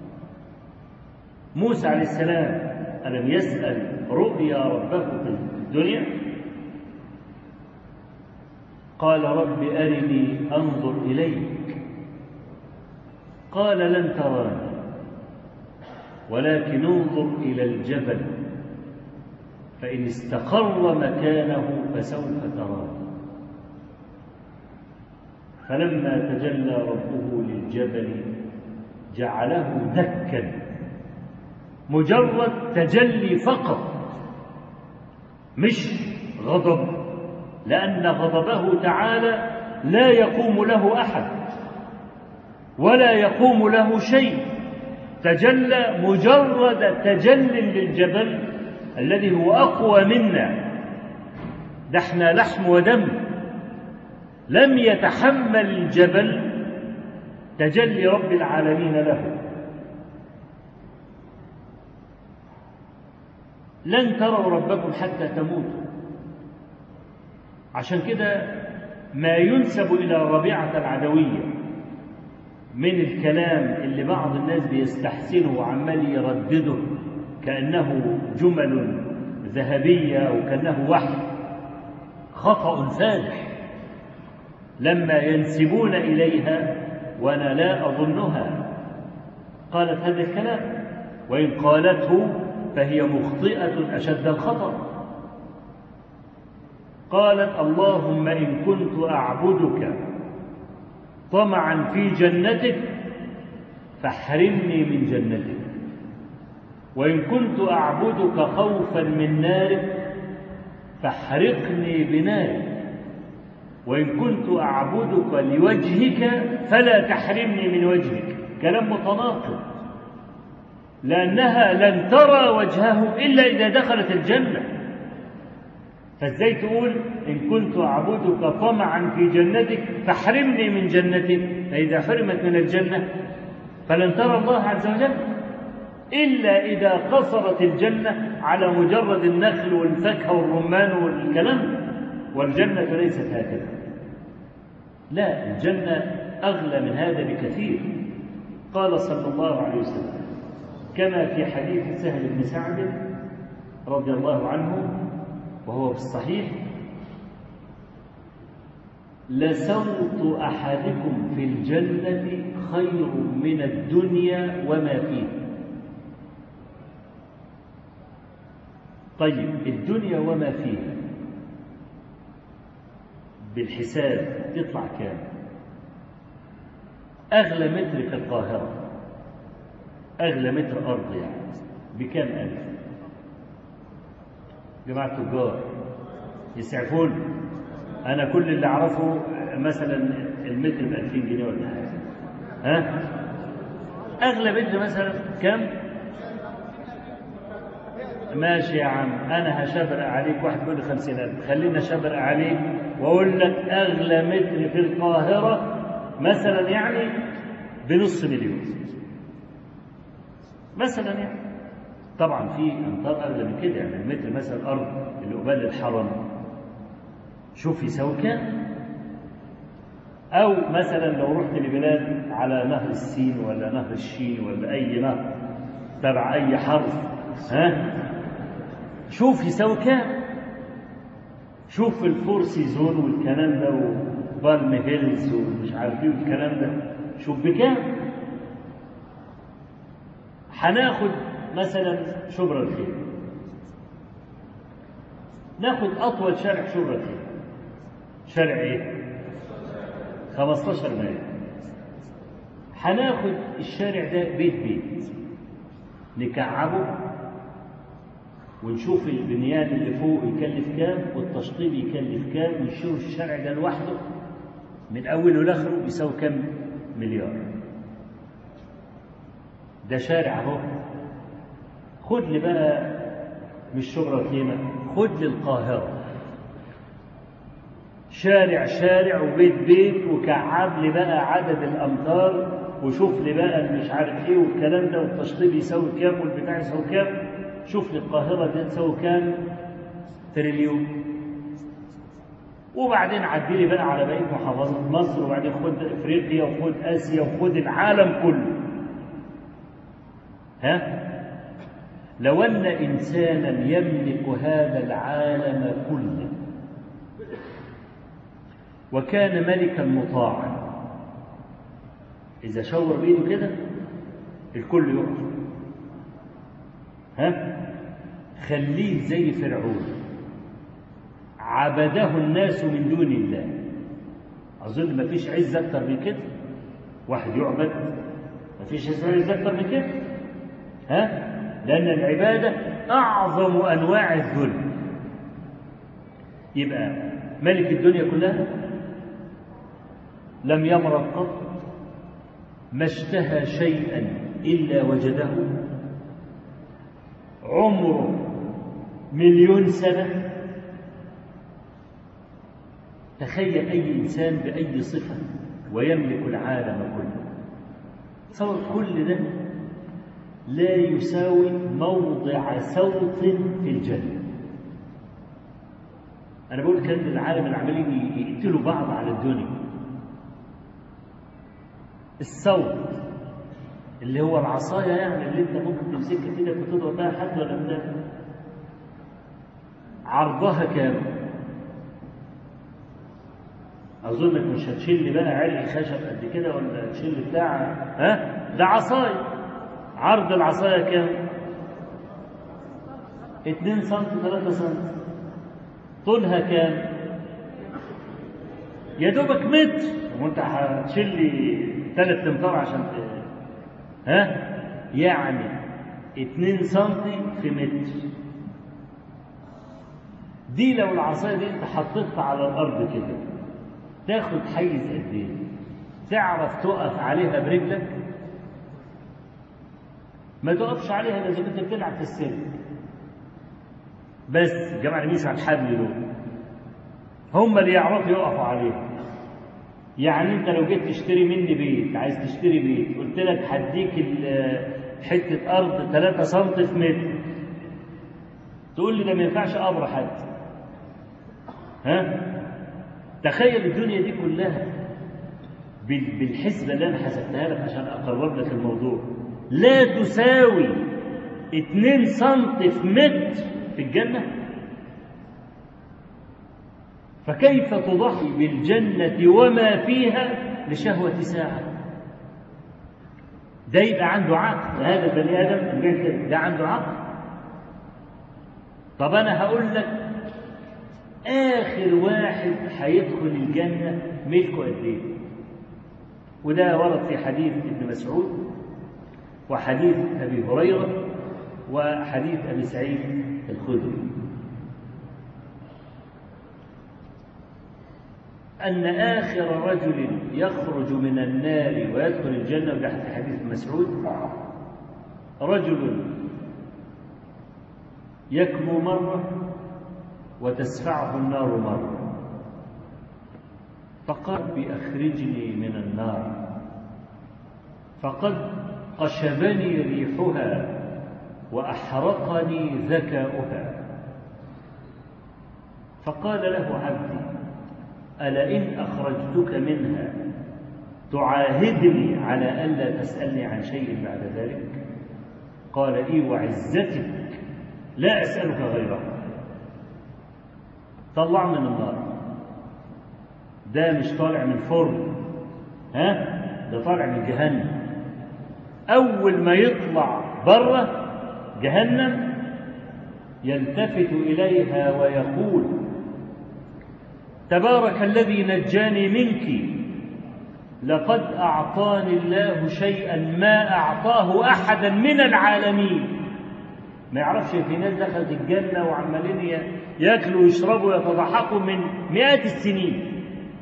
S12: موسى عليه السلام ألم يسأل رؤيا ربه في الدنيا؟ قال: رب أرني أنظر إليك. قال: لن تراني ولكن انظر إلى الجبل فإن استقر مكانه فسوف تراني. فلما تجلى ربه للجبل جعله دكا، مجرد تجلي فقط، مش غضب، لأن غضبه تعالى لا يقوم له أحد ولا يقوم له شيء. تجلى مجرد تجل للجبل الذي هو أقوى منا، ده احنا لحم ودم، لم يتحمل الجبل تجلي رب العالمين له. لن تروا ربكم حتى تموتوا. عشان كده ما ينسب إلى ربيعة العدوية من الكلام اللي بعض الناس بيستحسنه وعمال يردده كأنه جمل ذهبية أو كأنه وحي، خطأ فادح لما ينسبون إليها، وأنا لا أظنها قالت هذا الكلام، وإن قالته فهي مخطئة أشد الخطأ. قالت: اللهم إن كنت أعبدك طمعا في جنتك فاحرمني من جنتك، وإن كنت أعبدك خوفا من نارك فاحرقني بنارك، وإن كنت أعبدك لوجهك فلا تحرمني من وجهك. كلام متناقض، لأنها لن ترى وجهه إلا إذا دخلت الجنة. فازاي تقول إن كنت أعبدك طمعا في جنتك فاحرمني من جنتك؟ فإذا حرمت من الجنة فلن ترى الله عز وجل إلا إذا قصرت الجنة على مجرد النخل والفاكهة والرمان والكلام، والجنة ليست هكذا. لا، الجنة أغلى من هذا بكثير. قال صلى الله عليه وسلم كما في حديث سهل بن سعد رضي الله عنه وهو في الصحيح: لصوت أحدكم في الجنة خير من الدنيا وما فيها. طيب، الدنيا وما فيها بالحساب تطلع كام؟ أغلى متر في القاهرة، أغلى متر أرض يعني بكام ألف؟ جماعة تجار يسعفون. أنا كل اللي أعرفه مثلا المتر بألفين جنيه ولا حاجة. ها؟ أغلى متر مثلا كام؟ ماشي يا عم، أنا هشبرق عليك. واحد يقول لي خمسين ألف، خلينا شبرق عليك وأقول لك أغلى متر في القاهرة مثلا يعني بنص مليون مثلا يعني. طبعا في أمطار أغلى من كده، يعني المتر مثلا الأرض اللي قبال الحرم شوف يساوي كام. أو مثلا لو رحت لبلاد على نهر السين ولا نهر الشين ولا أي نهر تبع أي حرف، ها شوف يساوي كام. شوف الفور سيزون والكلام ده وبالم هيلز ومش عارف ايه والكلام ده، شوف بكام. هناخد مثلا شبرا الخير، ناخد اطول شارع شبرا الخير، شارع ايه؟ خمستاشر مايل. هناخد الشارع ده بيت بيت نكعبه ونشوف البنيان اللي فوق يكلف كام والتشطيب يكلف كام، ونشوف الشارع ده لوحده من اوله لاخره يساوي كام مليار. ده شارع اهو. خد لي بقى مش شبرا الخيمه، خد لي القاهره، شارع شارع وبيت بيت وكعب لي بقى عدد الامتار وشوف لي بقى مش عارف ايه والكلام ده، والتشطيب يساوي كام والبتاع يساوي كام. شوف لي القاهره دي تساوي كام تريليون. وبعدين عدي لي بقى على بقيه محافظات مصر، وبعدين خد افريقيا وخد اسيا وخد العالم كله. ها؟ لو ان انسانا يملك هذا العالم كله وكان ملكا مطاعا، اذا شاور بايده كده الكل يقف. ها؟ خليه زي فرعون عبده الناس من دون الله. اظن ما فيش عز اكتر من كده، واحد يعبد ما فيش عز اكتر من كده. ها؟ لان العباده اعظم انواع الذل. يبقى ملك الدنيا كلها لم يمرض قط، ما اشتهى شيئا الا وجده، عمره مليون سنه. تخيل أي إنسان بأي صفة ويملك العالم كله. تصور كل ده لا يساوي موضع صوت في الجنة. أنا بقول كان العالم العمالين يقتلوا بعض على الدنيا، الصوت اللي هو العصاية يعني اللي أنت ممكن تمسكها كده وتضرب بها حد ولا بتاع، عرضها كام؟ أظنك مش هتشيل بقى علق خشب قد كده ولا تشيل بتاع، ها؟ ده عصاية. عرض العصاية كام؟ اتنين سنتي ثلاثة سنتي. طولها كام؟ يا دوبك متر. وانت هتشيل لي ثلاث امتار عشان ت... ها؟ يعني اتنين سنتي في متر. دي لو العصاية دي انت حطيتها على الأرض كده تاخد حيز قد ايه؟ تعرف تقف عليها برجلك؟ ما تقفش عليها اذا كنت بتلعب في السلك. بس الجماعه اللي على الحبل دول هم اللي يعرفوا يقفوا عليها. يعني انت لو جيت تشتري مني بيت، عايز تشتري بيت، قلت لك هديك حته ارض ثلاثة سم في متر، تقول لي ده ما ينفعش قبر حد. ها؟ تخيل الدنيا دي كلها بالحسبة اللي أنا حسبتها لك عشان أقرب لك الموضوع لا تساوي اتنين سنتي في متر في الجنة. فكيف تضحي بالجنة وما فيها لشهوة ساعة؟ ده يبقى عنده عقل، هذا البني آدم ده عنده عقل. طب أنا هقول لك آخر واحد هيدخل الجنة ملكه قد إيه؟ وده ورد في حديث ابن مسعود وحديث أبي هريرة وحديث أبي سعيد الخدري، أن آخر رجل يخرج من النار ويدخل الجنة، وده في حديث ابن مسعود، رجل يكمو مرة وتسفعه النار مرة، فقال بأخرجني من النار، فقد قشبني ريحها وأحرقني ذكاؤها. فقال له عبدي ألا إن أخرجتك منها تعاهدني على ألا تسألني عن شيء بعد ذلك؟ قال إي وعزتك لا أسألك غيره. طلع من النار، ده مش طالع من فرن، ها، ده طالع من جهنم. أول ما يطلع بره جهنم يلتفت إليها ويقول: تبارك الذي نجاني منك، لقد أعطاني الله شيئا ما أعطاه أحدا من العالمين. ما يعرفش في ناس دخلت الجنة وعمالين يأكلوا ويشربوا ويتضحكوا من مئات السنين.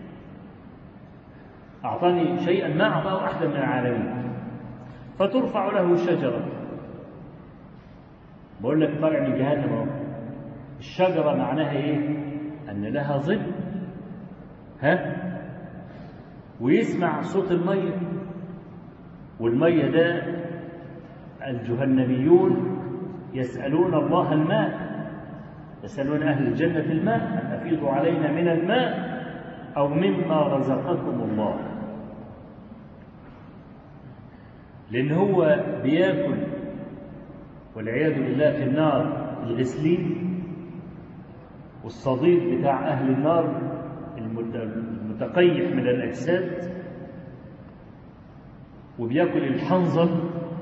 S12: أعطاني شيئا ما أعطاه أحدا من العالمين. فترفع له شجرة، بقول لك طالع من جهنم اهو. الشجرة معناها إيه؟ أن لها ظل، ها؟ ويسمع صوت المية، والمية ده الجهنميون يسألون الله الماء، يسألون أهل الجنة الماء، أن أفيضوا علينا من الماء أو مما رزقكم الله. لأن هو بياكل والعياذ بالله في النار الغسلين والصديد بتاع أهل النار المتقيح من الأجساد، وبياكل الحنظل.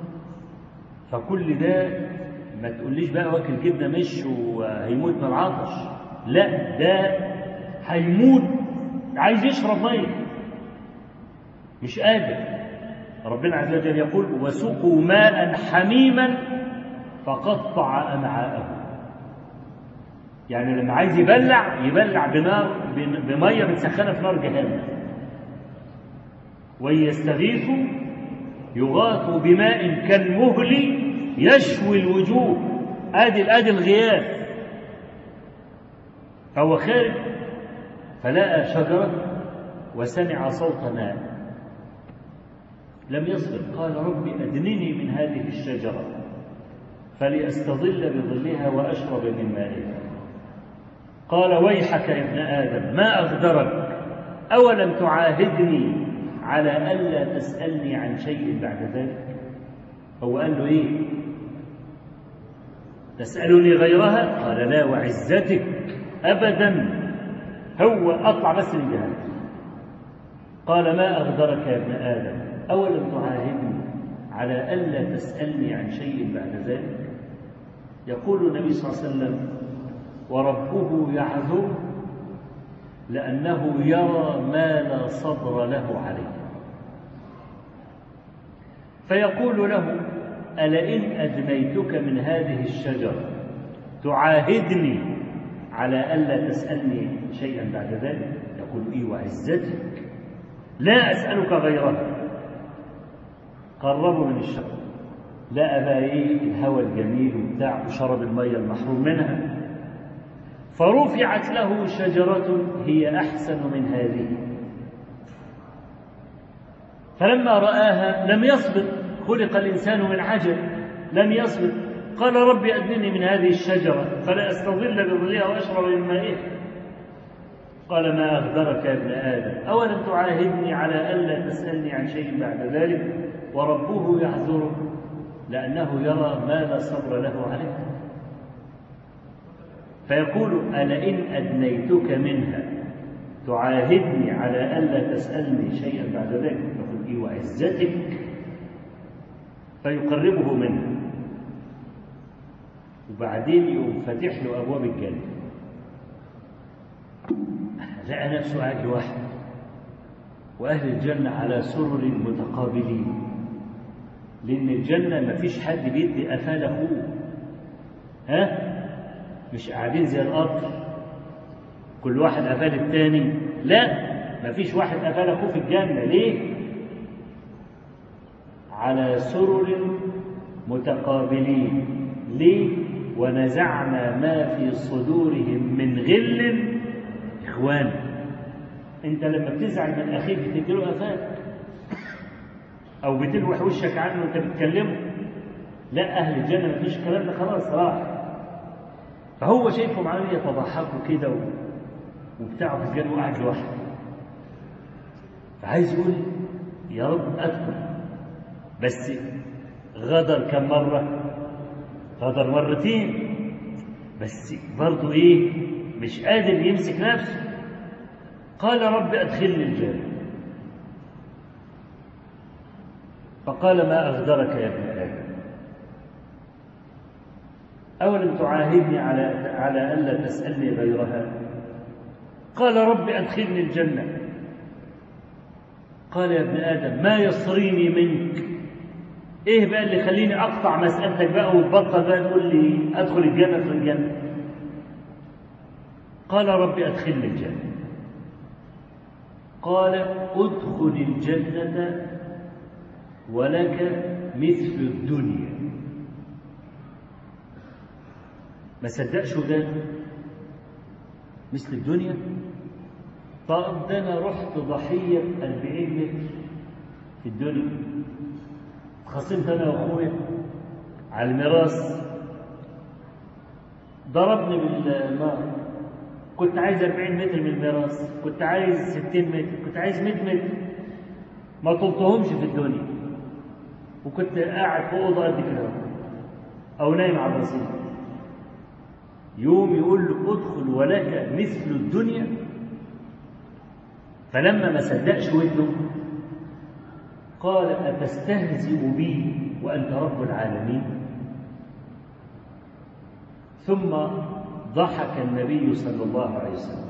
S12: فكل ده ما تقوليش بقى واكل جبنة مش وهيموت من العطش، لا، ده هيموت عايز يشرب ميه مش قادر. ربنا عز وجل يقول: وسقوا ماء حميما فقطع أمعاءهم. يعني لما عايز يبلع يبلع بنار بميه متسخنه في نار جهنم. ويستغيثوا يغاثوا بماء كالمهل يشوي الوجوه. ادي ادي الغياث. فهو خارج فلقى شجره وسمع صوت ماء، لم يصبر، قال: رب أدنني من هذه الشجرة فلأستظل بظلها وأشرب من مائها. قال: ويحك يا ابن آدم، ما أغدرك، أولم تعاهدني على ألا تسألني عن شيء بعد ذلك؟ هو قال له إيه؟ تسألني غيرها؟ قال: لا وعزتك أبدا. هو أطلع بس من جهنم. قال: ما أغدرك يا ابن آدم، أولم تعاهدني على ألا تسألني عن شيء بعد ذلك؟ يقول النبي صلى الله عليه وسلم: وربه يعذر لأنه يرى ما لا صبر له عليه. فيقول له: ألئن أدنيتك من هذه الشجرة تعاهدني على ألا تسألني شيئا بعد ذلك؟ يقول: إي وعزتك لا أسألك غيرها. قربوا من الشجرة، لقى بقى إيه الهواء الجميل وبتاع، وشرب المية المحروم منها. فرفعت له شجرة هي أحسن من هذه، فلما رآها لم يصبر. خلق الإنسان من عجل، لم يصبر. قال: ربي أدنني من هذه الشجرة فلا أستظل بظلها وأشرب من مائها. قال: ما أغدرك يا ابن آدم، أولم تعاهدني على ألا تسألني عن شيء بعد ذلك؟ وربه يعذره لأنه يرى ما لا صبر له عليه. فيقول: ألئن أدنيتك منها تعاهدني على ألا تسألني شيئا بعد ذلك؟ يقول: إي وعزتك. فيقربه منها، وبعدين يقوم فاتح له أبواب الجنة. لقى نفسه قاعد لوحده، وأهل الجنة على سرر متقابلين، لأن الجنة ما فيش حد بيدي قفاه لأخوه، ها؟ مش قاعدين زي القطر كل واحد قفاه للتاني، لا، ما فيش واحد قفاه لأخوه في الجنة. ليه؟ على سرر متقابلين. ليه؟ ونزعنا ما في صدورهم من غل إخوان. أنت لما بتزعل من أخيك بتديله قفاك أو بتلوح وشك عنه وأنت بتكلمه. لا، أهل الجنة ما فيش الكلام ده، خلاص راح. فهو شايفهم عمالين يتضحكوا كده وبتاع في الجنة وقاعد لوحده، فعايز يقول: يا رب أدخل. بس غدر كم مرة؟ غدر مرتين، بس برضو إيه؟ مش قادر يمسك نفسه. قال رب أدخلني الجنة. فقال ما أغدرك يا ابن آدم أولم تعاهدني على على ألا تسألني غيرها؟ قال رب أدخلني الجنة. قال يا ابن آدم ما يصريني منك؟ إيه بقى اللي يخليني أقطع مسألتك بقى وتبطل بقى تقول لي أدخل الجنة أدخل الجنة؟ قال رب أدخلني الجنة. قال ادخل الجنة ولك مثل الدنيا. ما صدقش ده مثل الدنيا. طب ده انا رحت ضحيه أربعين متر في الدنيا، اتخاصمت انا واخويا على الميراث، ضربني بالنار، كنت عايز أربعين متر من الميراث، كنت عايز ستين متر، كنت عايز مئة متر، ما طلتهمش في الدنيا، وكنت قاعد في اوضه قد كده او نايم على الرصيف. يوم يقول له ادخل ولك مثل الدنيا. فلما ما صدقش ودنه قال أتستهزئ بي وأنت رب العالمين؟ ثم ضحك النبي صلى الله عليه وسلم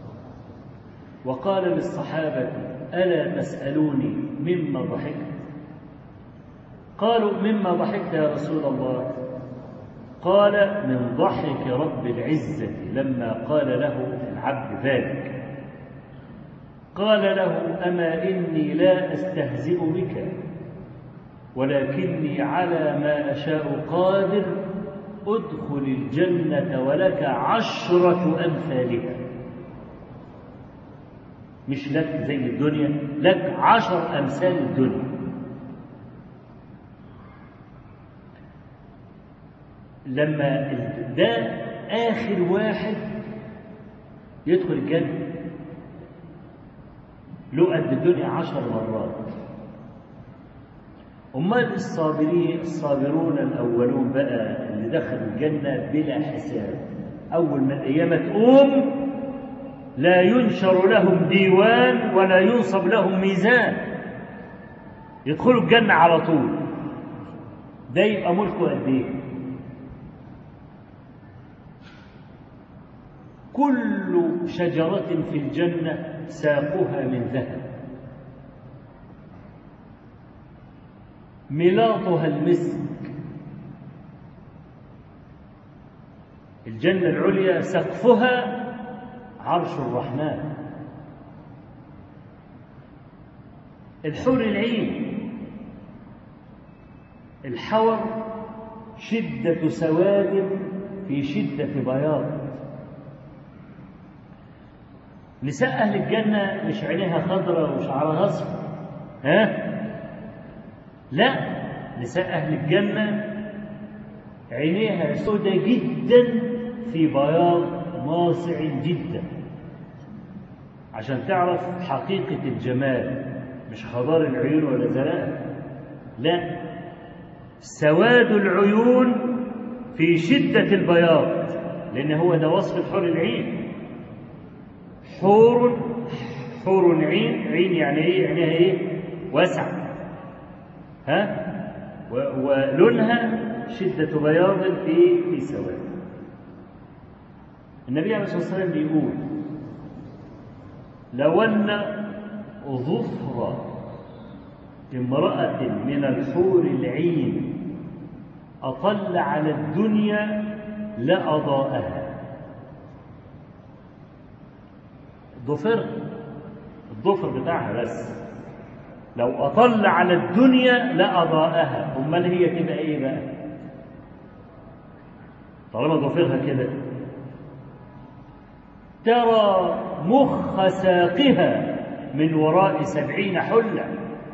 S12: وقال للصحابة ألا تسألوني مما ضحكت؟ قالوا مما ضحكت يا رسول الله؟ قال من ضحك رب العزة لما قال له العبد ذلك. قال له أما إني لا أستهزئ بك ولكني على ما أشاء قادر، ادخل الجنة ولك عشرة أمثالها. مش لك زي الدنيا، لك عشر أمثال الدنيا. لما ده آخر واحد يدخل الجنة له قد الدنيا عشر مرات. أمال الصابرين الصابرون الأولون بقى اللي دخلوا الجنة بلا حساب، أول ما القيامة تقوم لا ينشر لهم ديوان ولا ينصب لهم ميزان، يدخلوا الجنة على طول. ده يبقى ملكه قد إيه؟ كل شجرة في الجنة ساقها من ذهب، ملاطها المسك. الجنة العليا سقفها عرش الرحمن. الحور العين الحور شدة سواد في شدة بياض. نساء أهل الجنة مش عينيها خضراء وشعرها أصفر، ها؟ لا، نساء أهل الجنة عينيها سودة جدا في بياض ناصع جدا، عشان تعرف حقيقة الجمال، مش خضار العيون ولا زرقاء، لا، سواد العيون في شدة البياض، لأن هو ده وصف الحور العين. حور حور عين، عين يعني ايه؟ عينها ايه؟ واسعة، ها؟ ولونها شدة بياض في في سواد. النبي عليه الصلاة والسلام بيقول لو أن ظفر امرأة من الحور العين أطل على الدنيا لأضاءها. ضفر الضفر بتاعها بس لو أطل على الدنيا لأضاءها. أمال هي تبقى إيه بقى؟ طالما ضفرها كده ترى مخ ساقها من وراء سبعين حلة.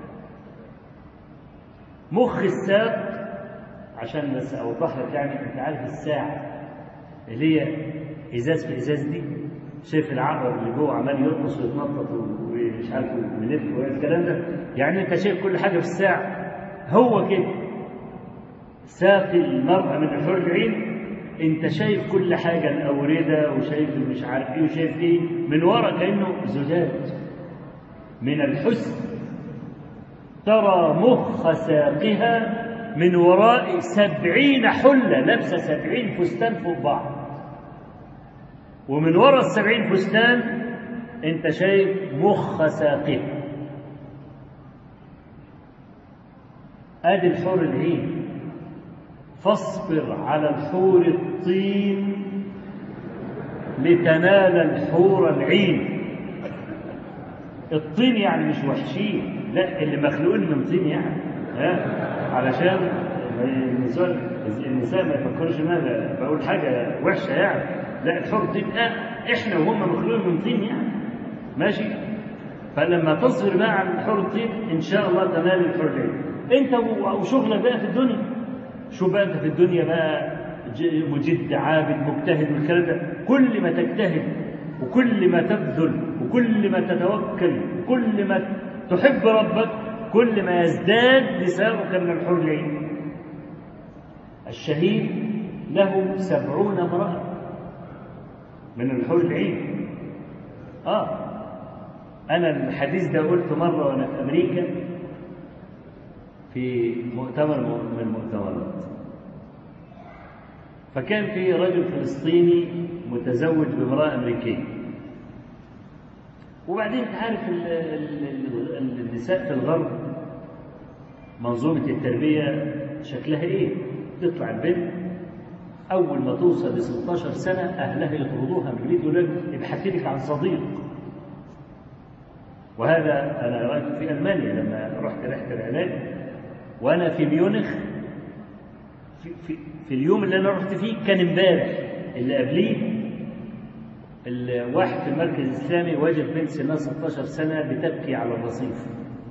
S12: مخ الساق عشان بس أوضح لك، يعني أنت عارف الساعة اللي هي إزاز في إزاز دي، شايف العقرب اللي جوه عمال يرقص ويتنطط ومش عارف ويلف والكلام ده، يعني انت شايف كل حاجه في الساعه. هو كده ساق المرأة من الحور العين انت شايف كل حاجة، الأوردة وشايف مش عارف ايه وشايف ايه من ورا كأنه زجاج. من الحسن ترى مخ ساقها من وراء سبعين حلة، لابسة سبعين فستان فوق بعض، ومن وراء السبعين فستان انت شايف مخ ساقها. ادي الحور العين. فاصبر على الحور الطين لتنال الحور العين. الطين يعني مش وحشين، لا، اللي مخلوقين من طين يعني، ها، علشان النساء النساء ما يفكرش ان انا بقول حاجه وحشه يعني، لا، الحور طين، اه احنا وهم مخلوقين من طين يعني، ماشي. فلما تصبر بقى على الحور الطين ان شاء الله تنال الحور العين. انت وشغلك بقى في الدنيا، شو بقى انت في الدنيا بقى مجد عابد مجتهد والكلام ده، كل ما تجتهد وكل ما تبذل وكل ما تتوكل وكل ما تحب ربك كل ما يزداد نساؤك من الحور العين. الشهيد له سبعون امرأة من الحور العين. اه انا الحديث ده قلته مرة وانا في امريكا في مؤتمر من المؤتمرات، فكان في رجل فلسطيني متزوج بامرأة أمريكية، وبعدين انت عارف النساء في الغرب منظومة التربية شكلها ايه؟ تطلع البنت أول ما توصل ل ستة عشر سنة أهلها يطردوها من البيت يقولوا لها ابحثي لك عن صديق. وهذا أنا رأيته في ألمانيا لما رحت رحلة العلاج، وأنا في ميونخ في, في, في اليوم اللي أنا رحت فيه كان امبارح اللي قبليه الواحد في المركز الإسلامي وجد بنت سنها ستة عشر سنة بتبكي على الرصيف.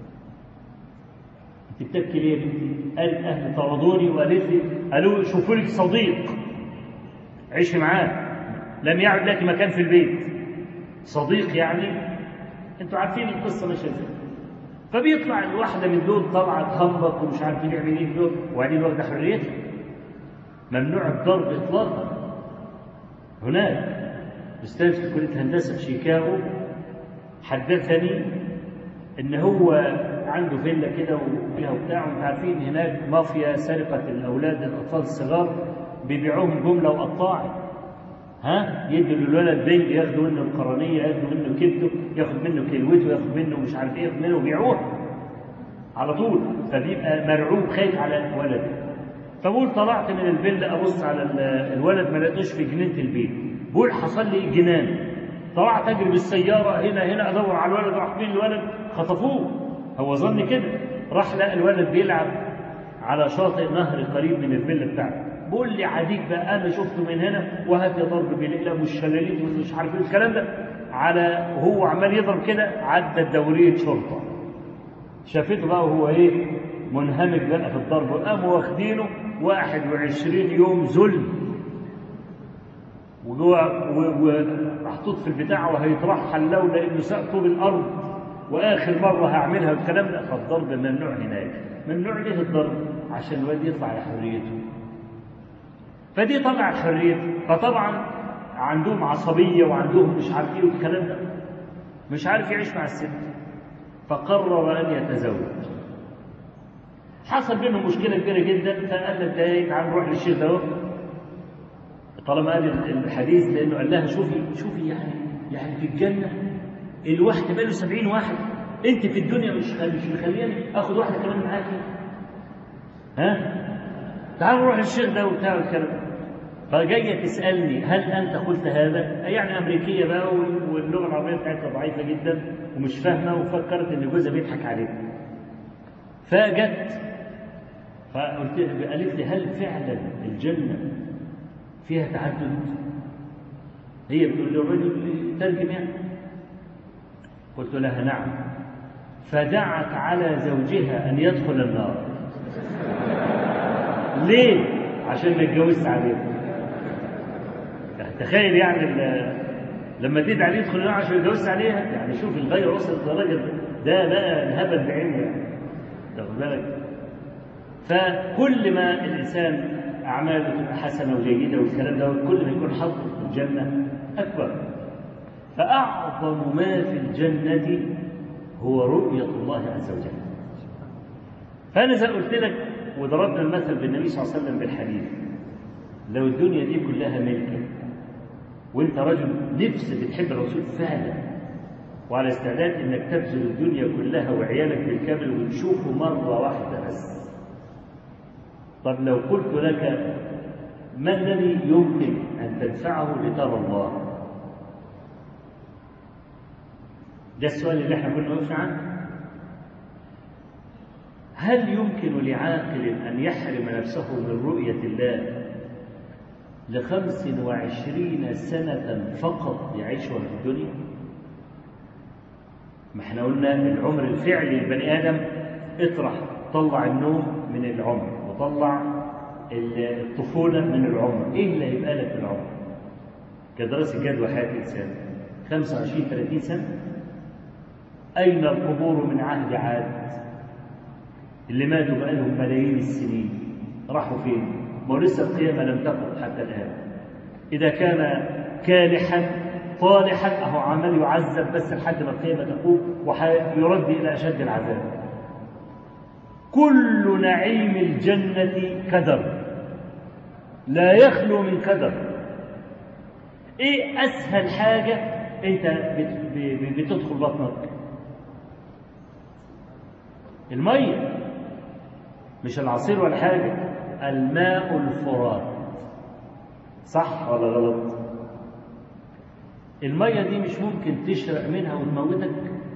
S12: أنت بتبكي ليه يا بنتي؟ قالت أهلي طردوني وقالت لي قالوا شوفوا لك صديق عيشي معاه، لم يعد لك مكان في البيت. صديق يعني أنتوا عارفين القصة ماشية ازاي. فبيطلع الواحدة من دول طلعت تهبط ومش عارفين يعمل ايه دول، وبعدين واخدة حريتها. ممنوع الضرب إطلاقا. هناك أستاذ في كلية هندسة في شيكاغو حدثني إن هو عنده فيلا كده وفيها وبتاع، وانتم عارفين هناك مافيا سرقة الأولاد الأطفال الصغار بيبيعوهم جملة وقطاعي. ها يدوا للولد بنج ياخدوا منه القرنية، ياخدوا منه كبده، ياخد منه كلوته، ياخد منه مش عارف ايه، ياخد منه وبيعوه على طول. فبيبقى مرعوب خايف على الولد. فبقول طلعت من الفيلا ابص على الولد ما لقيتوش في جنينة البيت. بقول حصل لي جنان، طلعت اجري بالسيارة هنا هنا ادور على الولد، راح فين الولد؟ خطفوه. هو ظن كده، راح لقى الولد بيلعب على شاطئ نهر قريب من الفيلا بتاعته. بقول لي عديك بقى انا شفته من هنا وهات ضرب بالاقلام والشلاليت ومش عارف ايه الكلام ده، على وهو عمال يضرب كده عدت دوريه شرطه شافته بقى وهو ايه منهمك بقى في الضرب، وقاموا واخدينه واحد وعشرين يوم ذل ومحطوط في البتاع وهيترحل له لانه ساق طوب الارض واخر مره هعملها والكلام ده. فالضرب ممنوع هناك. ممنوع ليه الضرب؟ عشان الواد يطلع على حريته. فدي طلعت حريته. فطبعا عندهم عصبيه وعندهم مش عارف ايه والكلام ده، مش عارف يعيش مع الست، فقرر ان يتزوج. حصل بينهم مشكله كبيره جدا، فقال لك ده تعال نروح للشيخ ده طالما قال الحديث، لانه قال لها شوفي شوفي يعني يعني في الجنه الواحد بقى له سبعين واحد، انت في الدنيا مش مش مخليني اخد واحده كمان معاكي، ها تعال نروح للشيخ ده وبتاع الكلام. فجايه تسالني هل انت قلت هذا؟ يعني امريكيه بقى واللغه العربيه بتاعتها ضعيفه جدا ومش فاهمه، وفكرت ان جوزها بيضحك عليها. فجت فقلت قالت لي هل فعلا الجنه فيها تعدد؟ هي بتقول له الرجل ترجم يعني. قلت لها نعم. فدعت على زوجها ان يدخل النار. ليه؟ عشان ما يتجوزش عليه. تخيل يعني لما تدعي عليه يدخل النار عشان ما يتجوزش عليها، يعني شوف الغير وصلت لدرجه ده بقى الهبل بعينه يعني. واخد بالك؟ فكل ما الانسان أعماله تبقى حسنة وجيدة والكلام ده، كل ما يكون حظه في الجنة أكبر. فأعظم ما في الجنة هو رؤية الله عز وجل. فأنا زي قلت لك وضربنا المثل بالنبي صلى الله عليه وسلم بالحديث، لو الدنيا دي كلها ملكك وانت رجل نفس بتحب الرسول فعلا وعلى استعداد انك تبذل الدنيا كلها وعيالك بالكامل وتشوفه مرة واحدة بس، طب لو قلت لك ما الذي يمكن ان تدفعه لترى الله؟ ده السؤال اللي احنا كنا وقفنا عنه. هل يمكن لعاقل أن يحرم نفسه من رؤية الله لخمس وعشرين سنة فقط يعيشها في الدنيا؟ ما احنا قلنا العمر الفعلي للبني آدم اطرح، طلع النوم من العمر وطلع الطفولة من العمر، ايه اللي هيبقى لك في العمر؟ كدراسة جدوى حياة الإنسان خمسة وعشرين ثلاثين سنة. أين القبور من عهد عاد؟ اللي ماتوا بقالهم ملايين السنين راحوا فين؟ ما لسه القيامة لم تقم حتى الآن. إذا كان كالحا طالحا أهو عمال يعذب بس لحد ما القيامة تقوم ويرد إلى أشد العذاب. كل نعيم الجنة كدر، لا يخلو من كدر. إيه أسهل حاجة أنت بتدخل بطنك؟ المية، مش العصير ولا حاجة، الماء الفرات، صح ولا غلط؟ المية دي مش ممكن تشرق منها وتموتك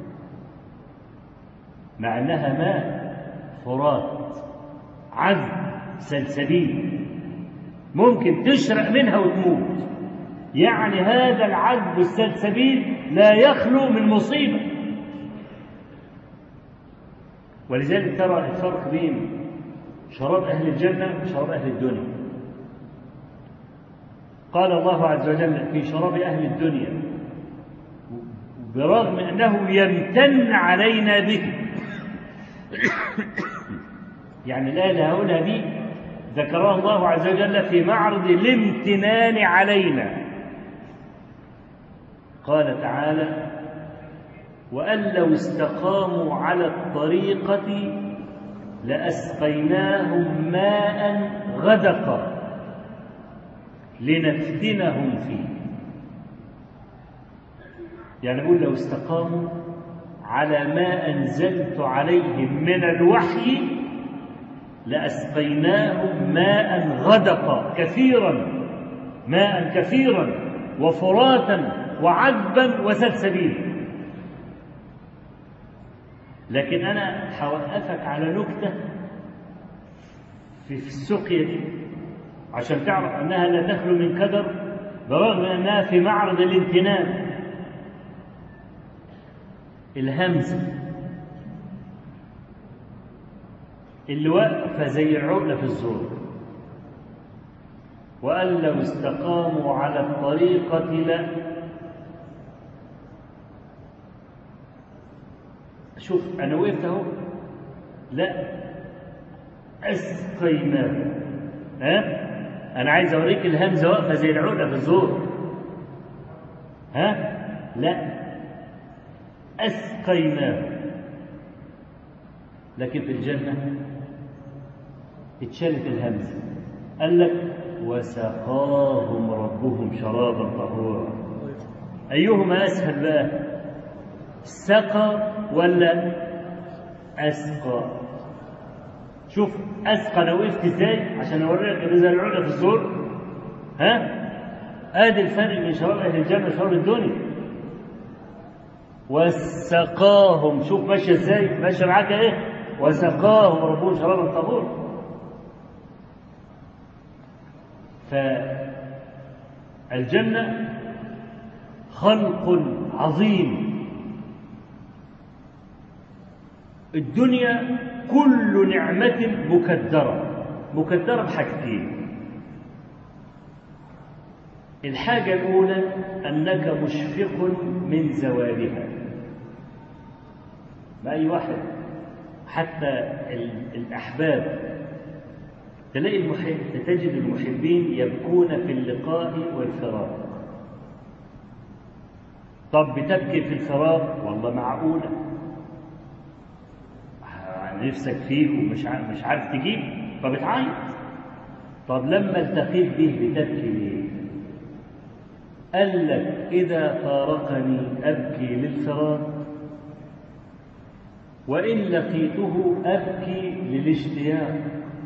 S12: مع انها ماء فرات عذب سلسبيل، ممكن تشرق منها وتموت. يعني هذا العذب السلسبيل لا يخلو من مصيبة. ولذلك ترى الفرق بين شراب أهل الجنة وشراب أهل الدنيا. قال الله عز وجل في شراب أهل الدنيا برغم أنه يمتن علينا به يعني الآية اللي هقولها دي ذكرها الله عز وجل في معرض الامتنان علينا. قال تعالى: وأن لو استقاموا على الطريقة لأسقيناهم ماء غدقا لنفتنهم فيه. يعني يقول لو استقاموا على ما أنزلت عليهم من الوحي لأسقيناهم ماء غدقا كثيرا، ماء كثيرا وفراتا وعذبا وسلسبيلا. لكن أنا هوقفك على نكتة في السقيا دي عشان تعرف أنها لا تخلو من كدر برغم أنها في معرض الامتنان. الهمزة اللي واقفة زي العقلة في الزور، وأن لو استقاموا على الطريقة لا. شوف أنا وقفت أهو، لا أسقيناه. ها أنا عايز أوريك الهمزة واقفة زي العقلة في الزور. ها لا أسقيناه. لكن في الجنة اتشالت الهمزة، قال لك وسقاهم ربهم شرابا طهورا. أيهما أسهل بقى، سقى ولا أسقى؟ شوف أسقى أنا وقفت إزاي عشان أوريك إذا العقلة في الزور. ها آدي الفرق بين شراب أهل الجنة وشراب الدنيا. وسقاهم، شوف ماشية إزاي، ماشية معاك إيه؟ وسقاهم ربهم شرابا طهورا. فالجنة خلق عظيم. الدنيا كل نعمة مكدرة، مكدرة بحاجتين. الحاجة الأولى أنك مشفق من زوالها. ما أي واحد حتى الأحباب تلاقي المحب تجد المحبين يبكون في اللقاء والفراق. طب بتبكي في الفراق؟ والله معقولة، نفسك فيه ومش عارف مش عارف تجيب فبتعيط. طب لما التقيت به بتبكي ليه؟ قال لك إذا فارقني أبكي للفراق، وإن لقيته أبكي للاشتياق.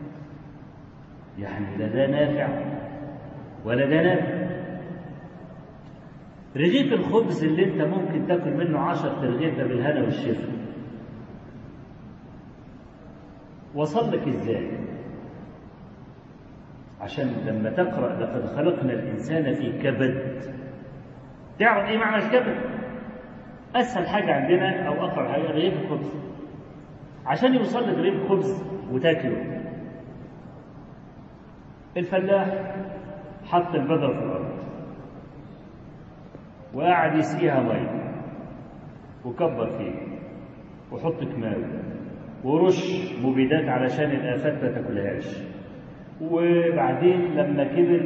S12: يعني لا ده نافع ولا ده نافع. رغيف الخبز اللي انت ممكن تاكل منه عشر ترغيفة بالهنا والشفا وصل لك ازاي؟ عشان لما تقرأ لقد خلقنا الإنسان في كبد تعرف ايه معنى الكبد. أسهل حاجة عندنا أو أقرب حاجة رغيف الخبز. عشان يوصل لك رغيف الخبز وتاكله، الفلاح حط البذرة في الأرض وقاعد يسقيها مية وكبر فيه وحط كماوي ورش مبيدات علشان الآفات ما تاكلهاش. وبعدين لما كبر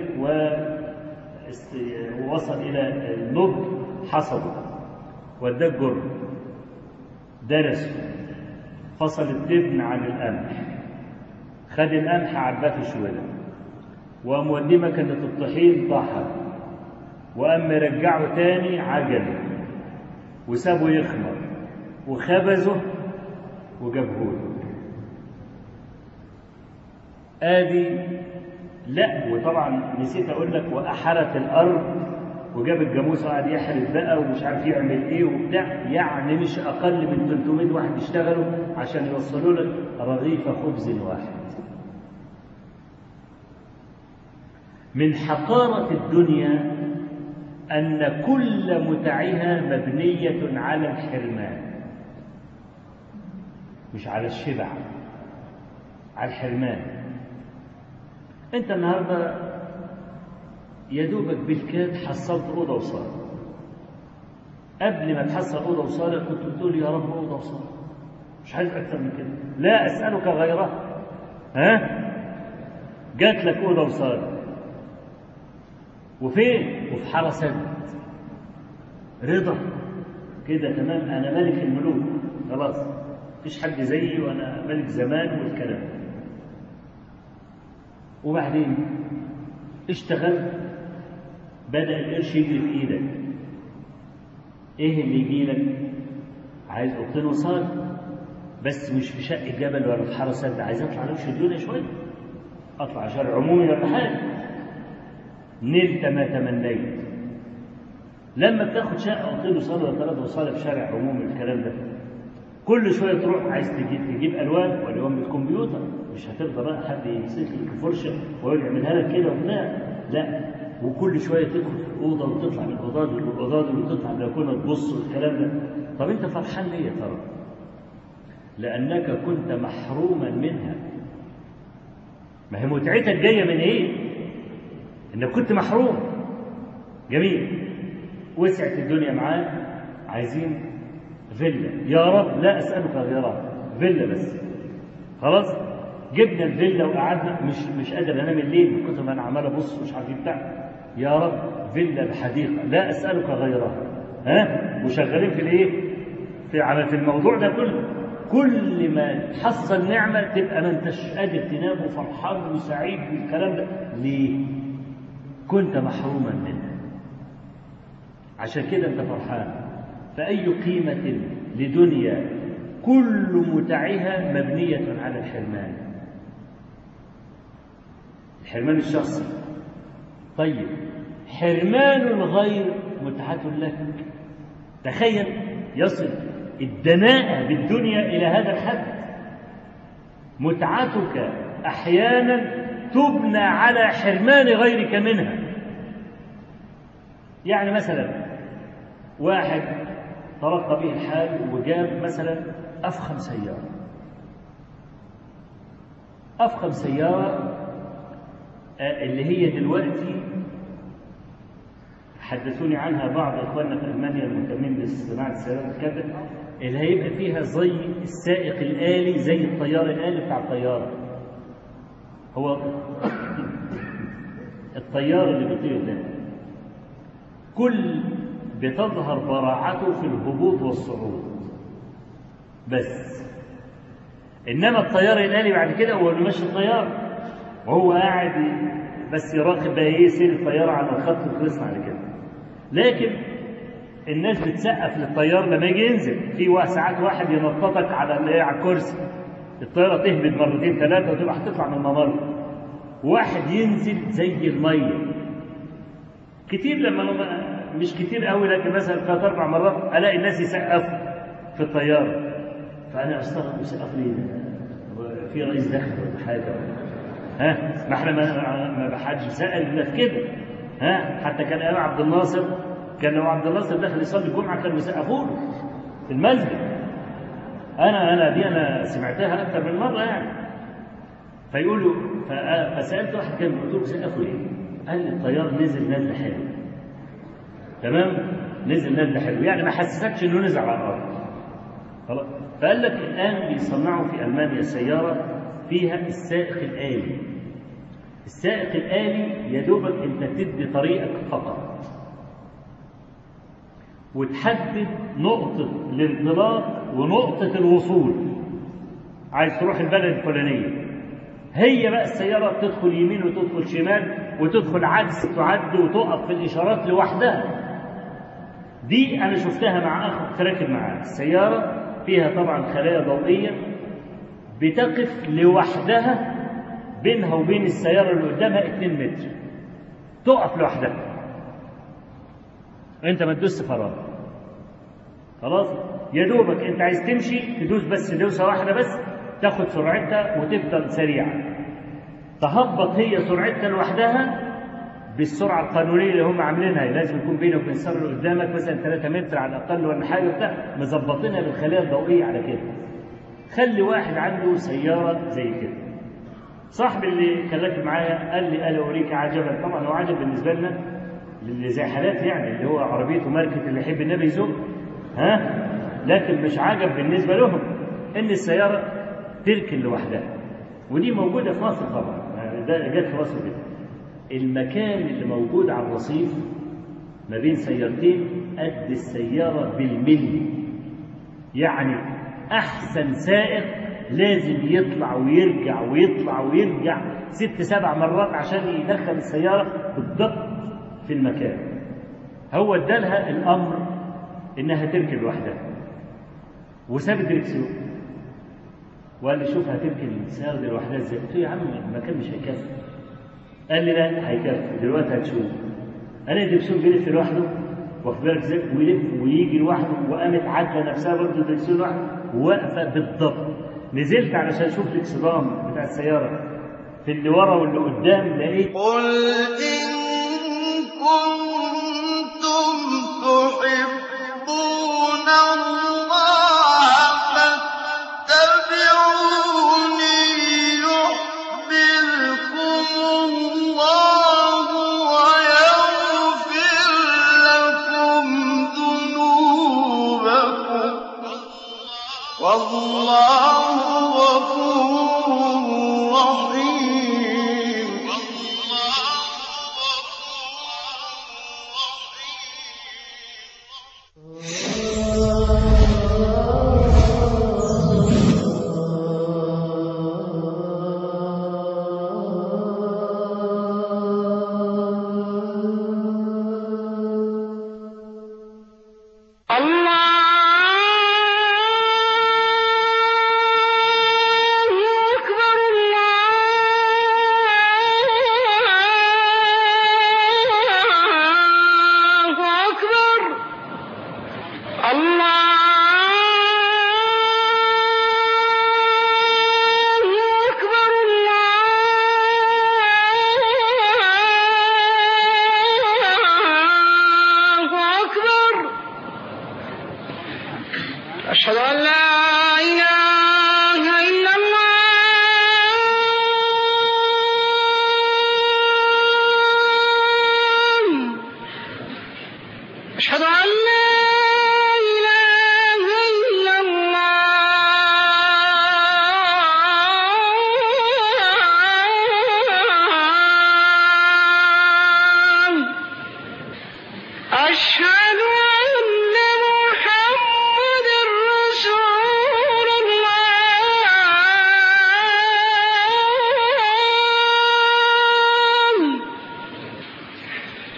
S12: ووصل إلى النضج حصده وداه الجر درسه فصل التبن عن القمح، خد القمح عباه في شوية وقام وديه مكنة الطحين طحن وقام مرجعه تاني عجل وسابه يخمر وخبزه وجابهوله. ادي لا. وطبعا نسيت اقول لك واحرت الارض وجاب الجاموس وقعد يحرث بقى ومش عارف يعمل ايه وبتاع. يعني مش اقل من ثلاثمائة واحد يشتغلوا عشان يوصلوا لك رغيف خبز واحد. من حقارة الدنيا أن كل متعها مبنية على الحرمان، مش على الشبع، على الحرمان. أنت النهاردة يا دوبك بالكاد حصلت أوضة وصالة. قبل ما تحصل أوضة وصالة كنت بتقول يا رب أوضة وصالة، مش عايز أكثر من كده. لا أسألك غيرها. ها؟ جات لك أوضة وصالة وفين؟ وفي حارة سد. رضا كده تمام، أنا ملك الملوك خلاص، مفيش حد زيي وأنا ملك زمان والكلام. وبعدين اشتغلت، بدأ القرش يجري في إيدك. إيه اللي يجي لك؟ عايز أوضتين وصالة، بس مش في شق الجبل ولا في حارة سد، عايز أطلع نمشي الدنيا شوية، أطلع شارع عمومي ولا حاجة. نلت ما تمنيت. لما بتاخد شقه اوضتين وصاله ولا ثلاثه وصاله في شارع عمومي الكلام ده، كل شويه تروح عايز تجيب تجيب الوان والوان بالكمبيوتر، مش هترضى بقى حد يمسك لك الفرشه ويعملها لك كده وبتاع، لا. وكل شويه تدخل في الاوضه وتطلع من الاوضه دي والاوضه دي وتطلع البلكونه تبص والكلام ده. طب انت فرحان ليه يا ترى؟ لانك كنت محروما منها. ما هي متعتك جايه من ايه؟ انك كنت محروم. جميل، وسعت الدنيا معاك، عايزين فيلا. يا رب لا اسالك غيرها، فيلا بس. خلاص جبنا الفيلا وقعدنا، مش مش قادر انام الليل من كتر ما انا عمال ابص مش عارف بتاع. يا رب فيلا بحديقه، لا اسالك غيرها. ها؟ وشغالين في الايه؟ في على في الموضوع ده كله. كل ما تحصل نعمه تبقى ما انتش قادر تنام وفرحان وسعيد بالكلام ده. ليه؟ كنت محروما منه، عشان كده انت فرحان. فأي قيمة لدنيا كل متعها مبنية على الحرمان، الحرمان الشخصي. طيب حرمان الغير متعة لك. تخيل يصل الدناءة بالدنيا إلى هذا الحد. متعتك أحيانا تبنى على حرمان غيرك منها. يعني مثلا واحد ترقى به الحال وجاب مثلا أفخم سيارة. أفخم سيارة اللي هي دلوقتي حدثوني عنها بعض إخواننا في ألمانيا المهتمين بصناعة السيارات الكبد، اللي هيبقى فيها زي السائق الآلي، زي الطيار الآلي بتاع الطيارة. هو الطيار اللي بيطير ده كل بتظهر براعته في الهبوط والصعود بس، إنما الطيار الآلي بعد كده هو اللي ماشي الطيار وهو قاعد بس يراقب بقى ايه سير الطيارة على الخط وخلصنا على كده. لكن الناس بتسقف للطيار لما يجي ينزل، في ساعات واحد ينططك على الايه على الكرسي، الطيارة تهبط مرتين ثلاثة وتبقى هتطلع من الممر، واحد ينزل زي المية كتير، لما مش كتير قوي لكن مثلا ثلاث اربع مرات الاقي الناس يسقفوا في الطيارة، فانا استغرب يسقف لي في رئيس داخل ولا حاجة، ها ما احنا ما ما حدش سأل الا في كده، ها حتى كان ايام عبد الناصر كان لو عبد الناصر دخل يصلي الجمعة كانوا يسقفوا له في المسجد. انا انا دي انا سمعتها اكثر من مرة يعني. فيقولوا فسألت واحد كان قلت له سقفوا ليه؟ قال لي الطيار نزل نزل حلو. تمام؟ نزل نزل حلو، يعني ما حسسكش انه نزل على الارض. خلاص؟ فقال لك الان بيصنعوا في المانيا سيارة فيها السائق الآلي. السائق الآلي يا دوبك انت تدي طريقك فقط وتحدد نقطة الانطلاق ونقطة الوصول. عايز تروح البلد الفلانية، هي بقى السيارة تدخل يمين وتدخل شمال وتدخل عكس تعد وتقف في الإشارات لوحدها. دي أنا شفتها مع أخ كنت راكب معاه، السيارة فيها طبعا خلايا ضوئية بتقف لوحدها بينها وبين السيارة اللي قدامها اتنين متر، تقف لوحدها انت ما تدوس فرامل. خلاص يا دوبك انت عايز تمشي تدوس بس دوسة واحدة بس تاخد سرعتها وتفضل سريعة، تهبط هي سرعتها لوحدها بالسرعة القانونية اللي هم عاملينها، لازم يكون بينك وبين السيارة اللي قدامك مثلا ثلاثة متر على الأقل ولا حاجة بتاع، مظبطينها بالخلايا الضوئية على كده. خلي واحد عنده سيارة زي كده. صاحبي اللي كان راكب معايا قال لي ألا أوريك عجبا، طبعا هو عجب بالنسبة لنا اللي زي حالاتي يعني اللي هو عربيته ماركة اللي يحب النبي يزوق، ها، لكن مش عجب بالنسبة لهم إن السيارة تركن لوحدها. ودي موجودة في مصر طبعا، يعني ده جت في مصر كده. المكان اللي موجود على الرصيف ما بين سيارتين قد السيارة بالملي، يعني أحسن سائق لازم يطلع ويرجع ويطلع ويرجع ست سبع مرات عشان يدخل السيارة بالضبط في المكان. هو ادالها الأمر إنها تركن لوحدها وساب الدركسيون وقال لي شوف هتركن السيارة دي لوحدها ازاي؟ قلت له يا عم المكان مش هيكفي. قال لي لا هيكفي، دلوقتي هتشوف. أنا الدركسيون بيلف لوحده واخد بالك ازاي؟ ويلف ويجي لوحده، وقامت عادله نفسها برضه الدركسيون لوحده واقفه بالضبط. نزلت علشان اشوف الاكسدام بتاع السياره في اللي ورا واللي قدام، لقيت
S2: قل إن كنتم تحبون الله فاتبعوني يحببكم الله ويغفر لكم ذنوبكم والله غفور رحيم.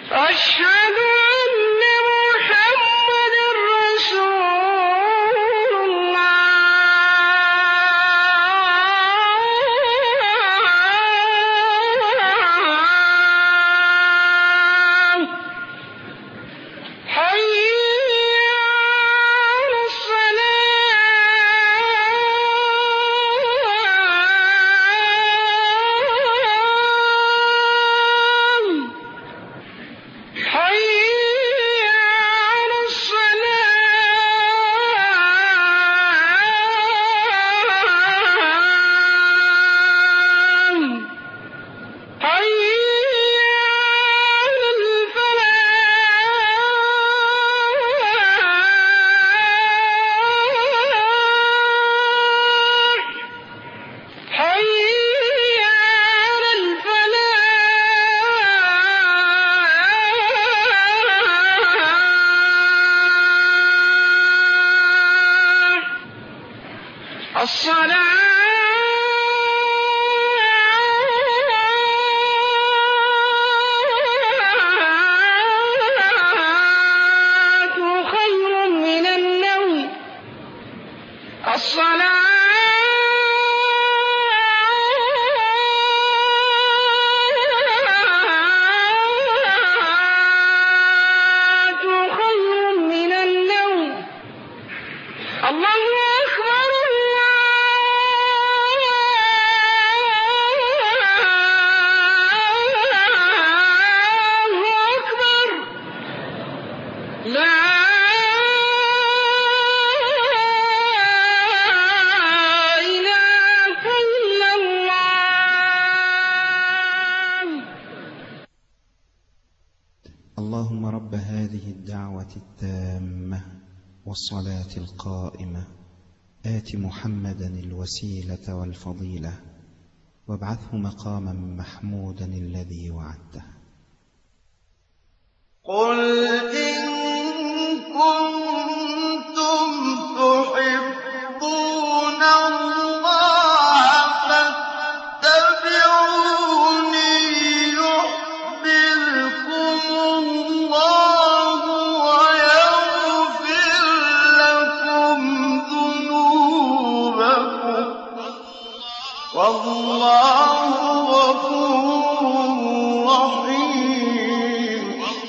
S2: أشهد أن محمد رسول الله. حي على الصلاة. حي على الصلاة. حي على الفلاح. حي على الفلاح. الصلاة خير من النوم. الصلاة خير من النوم. الله أكبر الله أكبر. لا إله إلا الله.
S13: اللهم رب هذه الدعوة التامة والصلاة القائمة آت محمدا الوسيلة والفضيلة وابعثه مقاما محمودا الذي وعدته.
S2: قل إن كنتم تحبون الله فاتبعوني يحببكم الله ويغفر لكم ذنوبكم والله غفور رحيم.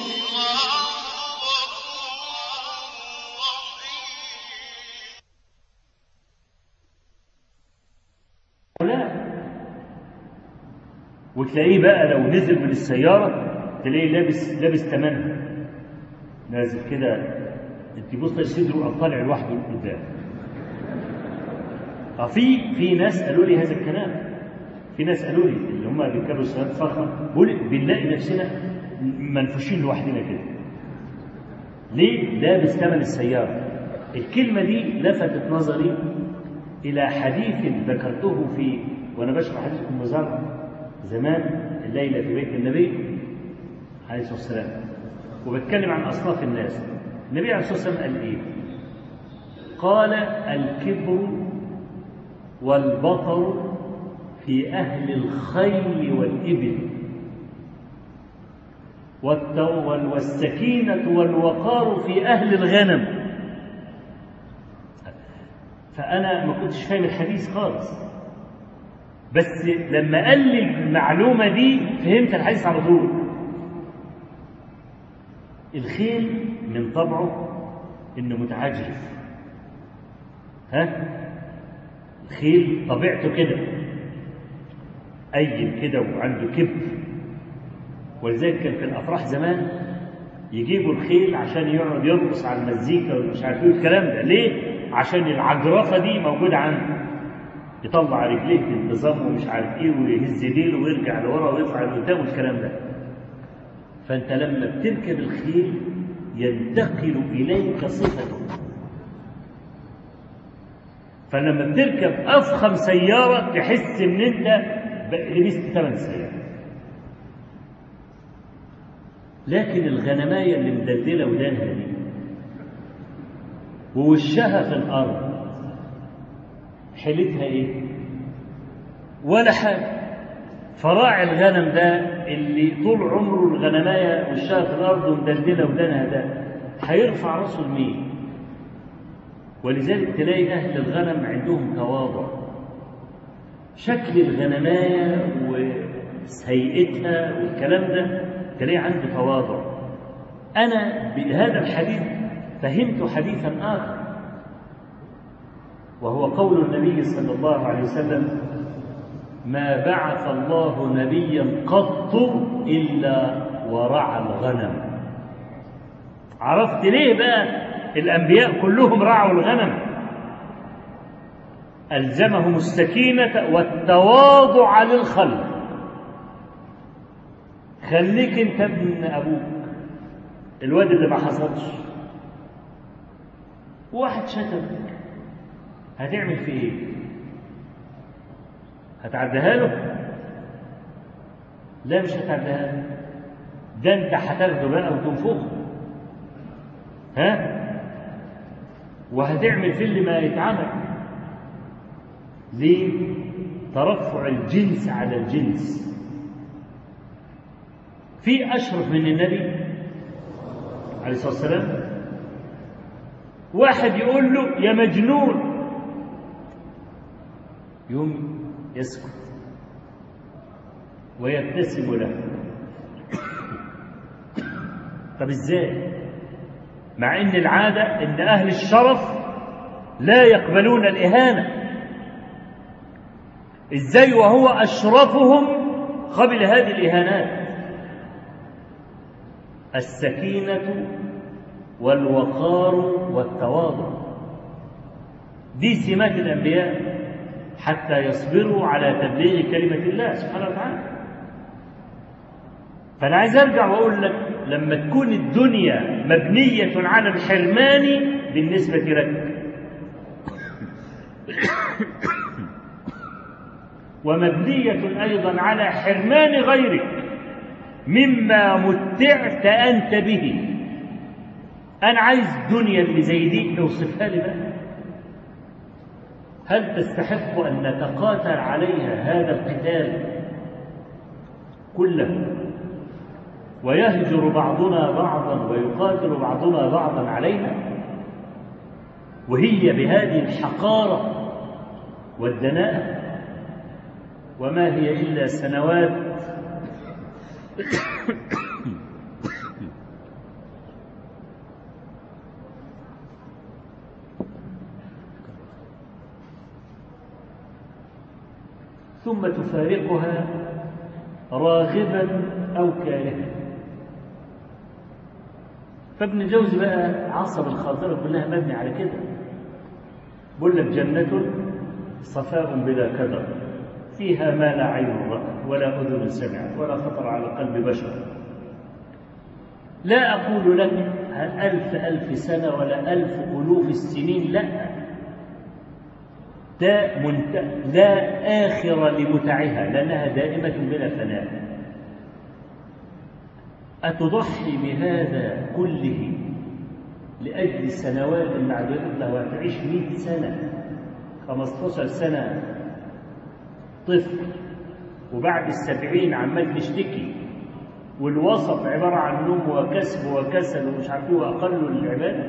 S12: وتلاقيه بقى لو نزل من السيارة تلاقيه لابس لابس تمنها نازل كده، انت بص صدره طالع لوحده قدام. اه في في ناس قالوا لي هذا الكلام، في ناس قالوا لي اللي هم بيركبوا سيارات فخمه بيقول بنلاقي نفسنا منفوشين لوحدنا كده. ليه؟ لابس ثمن السياره. الكلمه دي لفتت نظري الى حديث ذكرته في وانا بشرح حديث ام زرع زمان الليله في بيت النبي عليه الصلاه والسلام، وبتكلم عن اصناف الناس. النبي عليه الصلاه والسلام قال ايه؟ قال الكبر والبطر في أهل الخيل والإبل والسكينة والوقار في أهل الغنم. فأنا ما كنتش فاهم الحديث خالص، بس لما قال لي المعلومة دي فهمت الحديث على طول. الخيل من طبعه إنه متعجرف، ها؟ الخيل طبيعته كده أيل كده وعنده كبر، ولذلك كان في الأفراح زمان يجيبوا الخيل عشان يقعد يرقص على المزيكا ومش عارف ايه الكلام ده. ليه؟ عشان العجرفة دي موجودة عنده، يطلع رجليه بانتظام ومش عارف ايه ويهز ديله ويرجع لورا ويرفع لقدام والكلام ده. فأنت لما بتركب الخيل ينتقل إليك صفته، فلما بتركب أفخم سيارة تحس إن أنت لبست ثمن سيارة. لكن الغنماية اللي مدلدلة ودانها دي ووشها في الأرض حيلتها إيه؟ ولا حاجة. فراعي الغنم ده اللي طول عمره الغنمايه والشاة في الارض ومدلدله ودانها ده هيرفع راسه لمين؟ ولذلك تلاقي اهل الغنم عندهم تواضع. شكل الغنمايه وهيئتها والكلام ده تلاقي عنده تواضع. انا بهذا الحديث فهمت حديثا اخر، وهو قول النبي صلى الله عليه وسلم: ما بعث الله نبيا قط إلا ورعى الغنم. عرفت ليه بقى الأنبياء كلهم رعوا الغنم؟ ألزمهم السكينة والتواضع للخلق. خليك انت ابن أبوك، الواد اللي ما حصلش، واحد شتمك، هتعمل فيه ايه؟ هتعديها له؟ لا، مش هتعديها له، ده انت هتاخده بقى وتنفخه، ها؟ وهتعمل فيه اللي ما يتعمل. ليه؟ ترفع الجنس على الجنس. في أشرف من النبي عليه الصلاة والسلام واحد يقول له يا مجنون، يوم يسكت ويبتسم له. طب ازاي؟ مع ان العادة ان اهل الشرف لا يقبلون الاهانة، ازاي وهو اشرفهم قبل هذه الاهانات؟ السكينة والوقار والتواضع دي سمات الانبياء حتى يصبروا على تبليغ كلمة الله سبحانه وتعالى. فأنا عايز أرجع وأقول لك لما تكون الدنيا مبنية على الحرمان بالنسبة لك ومبنية أيضا على حرمان غيرك مما متعت أنت به، أنا عايز الدنيا اللي زي دي توصفها لي بقى. هل تستحق أن نتقاتل عليها هذا القتال كله ويهجر بعضنا بعضا ويقاتل بعضنا بعضا عليها، وهي بهذه الحقارة والدناءة؟ وما هي إلا سنوات ثم تفارقها راغبا أو كارها. فابن الجوزي بقى عصب الخاطرة كلها مبني على كده. بقول لك جنة صفاء بلا كدر فيها ما لا عين رأت ولا أذن سمعت ولا خطر على قلب بشر. لا أقول لك ألف ألف سنة ولا ألف ألوف السنين، لا، ده منت... لا آخر لمتعها لأنها دائمة بلا فناء. أتضحي بهذا كله لأجل سنوات معدودة؟ لو هتعيش مئة سنة، خمسة عشر سنة طفل، وبعد السبعين عمال تشتكي، والوسط عبارة عن نوم وكسب وكسل ومش عارف ايه وأقل العبادة.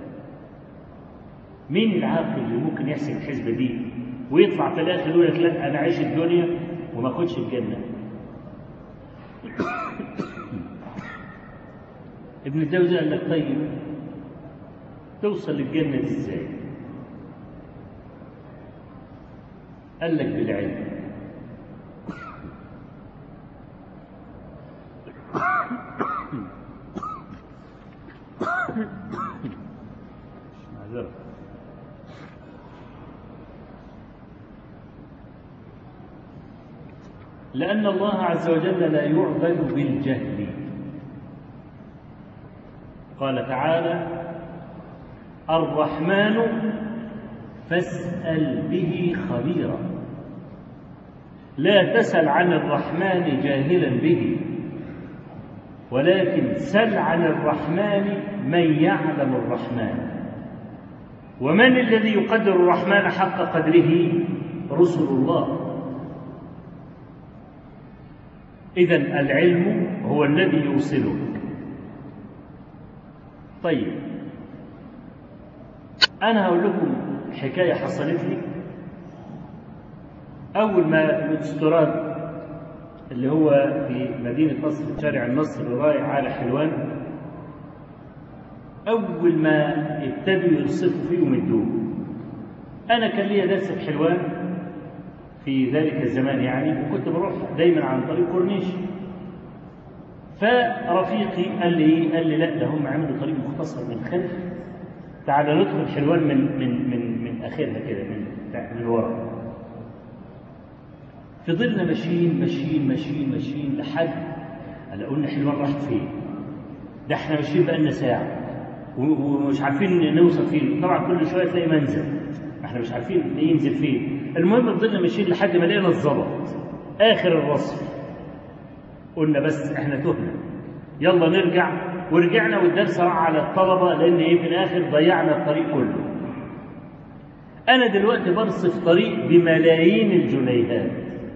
S12: مين العاقل اللي ممكن يحسب الحسبة دي ويطلع في الآخر يقول لك لا أنا أعيش الدنيا وما أخدش الجنة؟ ابن الجوزي قال لك طيب توصل للجنة دي ازاي؟ قال لك بالعلم. لأن الله عز وجل لا يعبد بالجهل. قال تعالى الرحمن فاسأل به خبيرا. لا تسأل عن الرحمن جاهلا به، ولكن سل عن الرحمن من يعلم الرحمن. ومن الذي يقدر الرحمن حق قدره؟ رسل الله. إذن العلم هو الذي يوصلك. طيب أنا هقول لكم حكاية حصلت لي. أول ما الاستراد اللي هو في مدينة نصر شارع النصر رايح على حلوان، أول ما ابتدوا يرصفوا فيه ومدوه، أنا كان لي درس في حلوان في ذلك الزمان يعني، وكنت بروح دايما عن طريق كورنيش. فرفيقي قال لي قال لي لا ده هم عملوا طريق مختصر من خلف، تعال ندخل حلوان من من من من اخرها كده من من ورا. فضلنا ماشيين ماشيين ماشيين ماشيين لحد هلا قلنا حلوان راحت فين؟ ده احنا ماشيين بقالنا ساعه ومش عارفين نوصل فين. طبعا كل شويه تلاقي منزل، احنا مش عارفين ينزل فين. المهم فضلنا ماشيين لحد ما لقينا الظبط اخر الرصف. قلنا بس احنا تهنا، يلا نرجع. ورجعنا والدرس راح على الطلبه لان ايه في الاخر ضيعنا الطريق كله. انا دلوقتي برصف طريق بملايين الجنيهات،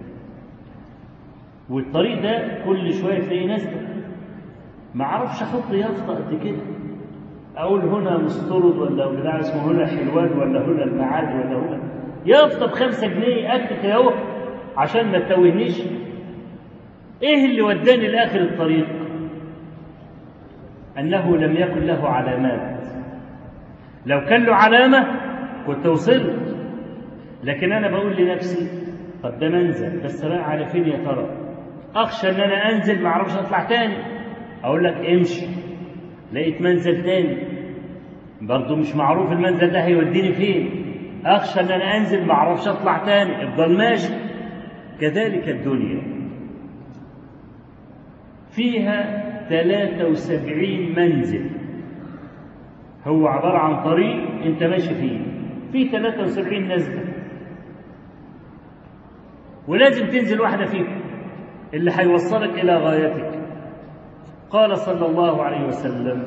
S12: والطريق ده كل شويه تلاقيه نازله، ما اعرفش احط يافطه قد كده اقول هنا مسترد ولا بتاع اسمه هنا حلوان ولا هنا المعاد ولا هنا يافطه بخمسة جنيه اكتب كده اهو عشان ما تتوهنيش. ايه اللي وداني لاخر الطريق؟ انه لم يكن له علامات. لو كان له علامه كنت وصلت، لكن انا بقول لنفسي طب ده منزل بس بقى على فين يا ترى؟ اخشى ان انا انزل ما اعرفش اطلع تاني. اقول لك امشي، لقيت منزل تاني برضه مش معروف المنزل ده هيوديني فين. اخشى ان انا انزل ما اعرفش اطلع تاني، افضل ماشي. كذلك الدنيا فيها ثلاثة وسبعين منزل، هو عبارة عن طريق انت ماشي فيه، فيه ثلاثة وسبعين نزلة، ولازم تنزل واحدة فيهم اللي هيوصلك إلى غايتك. قال صلى الله عليه وسلم: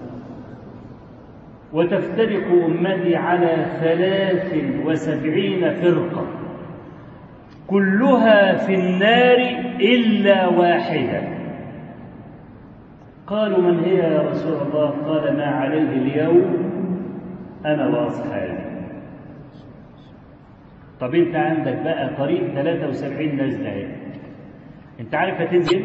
S12: وتفترق أمتي على ثلاث وسبعين فرقة كلها في النار إلا واحدة. قالوا: من هي يا رسول الله؟ قال: ما عليه اليوم أنا وأصحابي. طب أنت عندك بقى طريق ثلاثة وسبعين نزلة اهي، أنت عارف هتنزل؟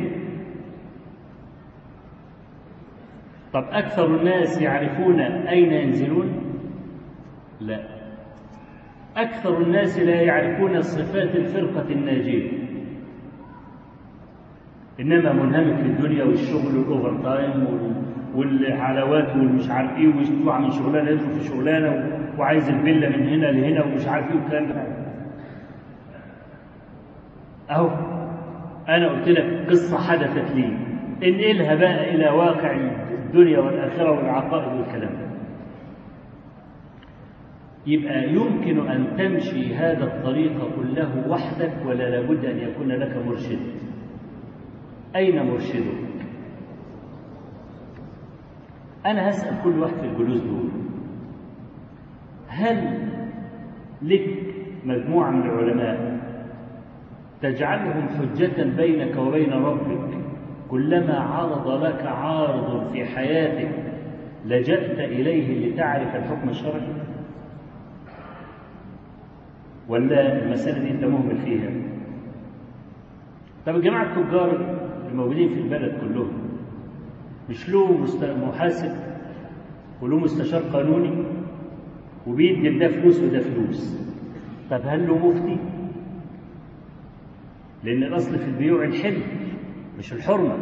S12: طب أكثر الناس يعرفون أين ينزلون؟ لا، أكثر الناس لا يعرفون صفات الفرقة الناجية، إنما منهمك في الدنيا والشغل والأوفر تايم والحلاوات والمش عارف إيه، ويطلع من شغلانة يدخل في شغلانة وعايز الفيلا من هنا لهنا ومش عارف إيه والكلام ده. أهو أنا قلت لك قصة حدثت لي، انقلها بقى إلى واقع الدنيا والآخرة والعقائد والكلام ده. يبقى يمكن أن تمشي هذا الطريق كله وحدك ولا لابد أن يكون لك مرشد. أين مرشدك؟ أنا هسأل كل واحد في الجلوس دول: هل لك مجموعة من العلماء تجعلهم حجة بينك وبين ربك، كلما عرض لك عارض في حياتك لجأت إليه لتعرف الحكم الشرعي؟ ولا المسألة دي أنت مهمل فيها؟ طب الجماعة التجار الموجودين في البلد كلهم مش له محاسب وله مستشار قانوني وبيدي ده فلوس وده فلوس؟ طب هل له مفتي؟ لأن الأصل في البيوع الحل مش الحرمة،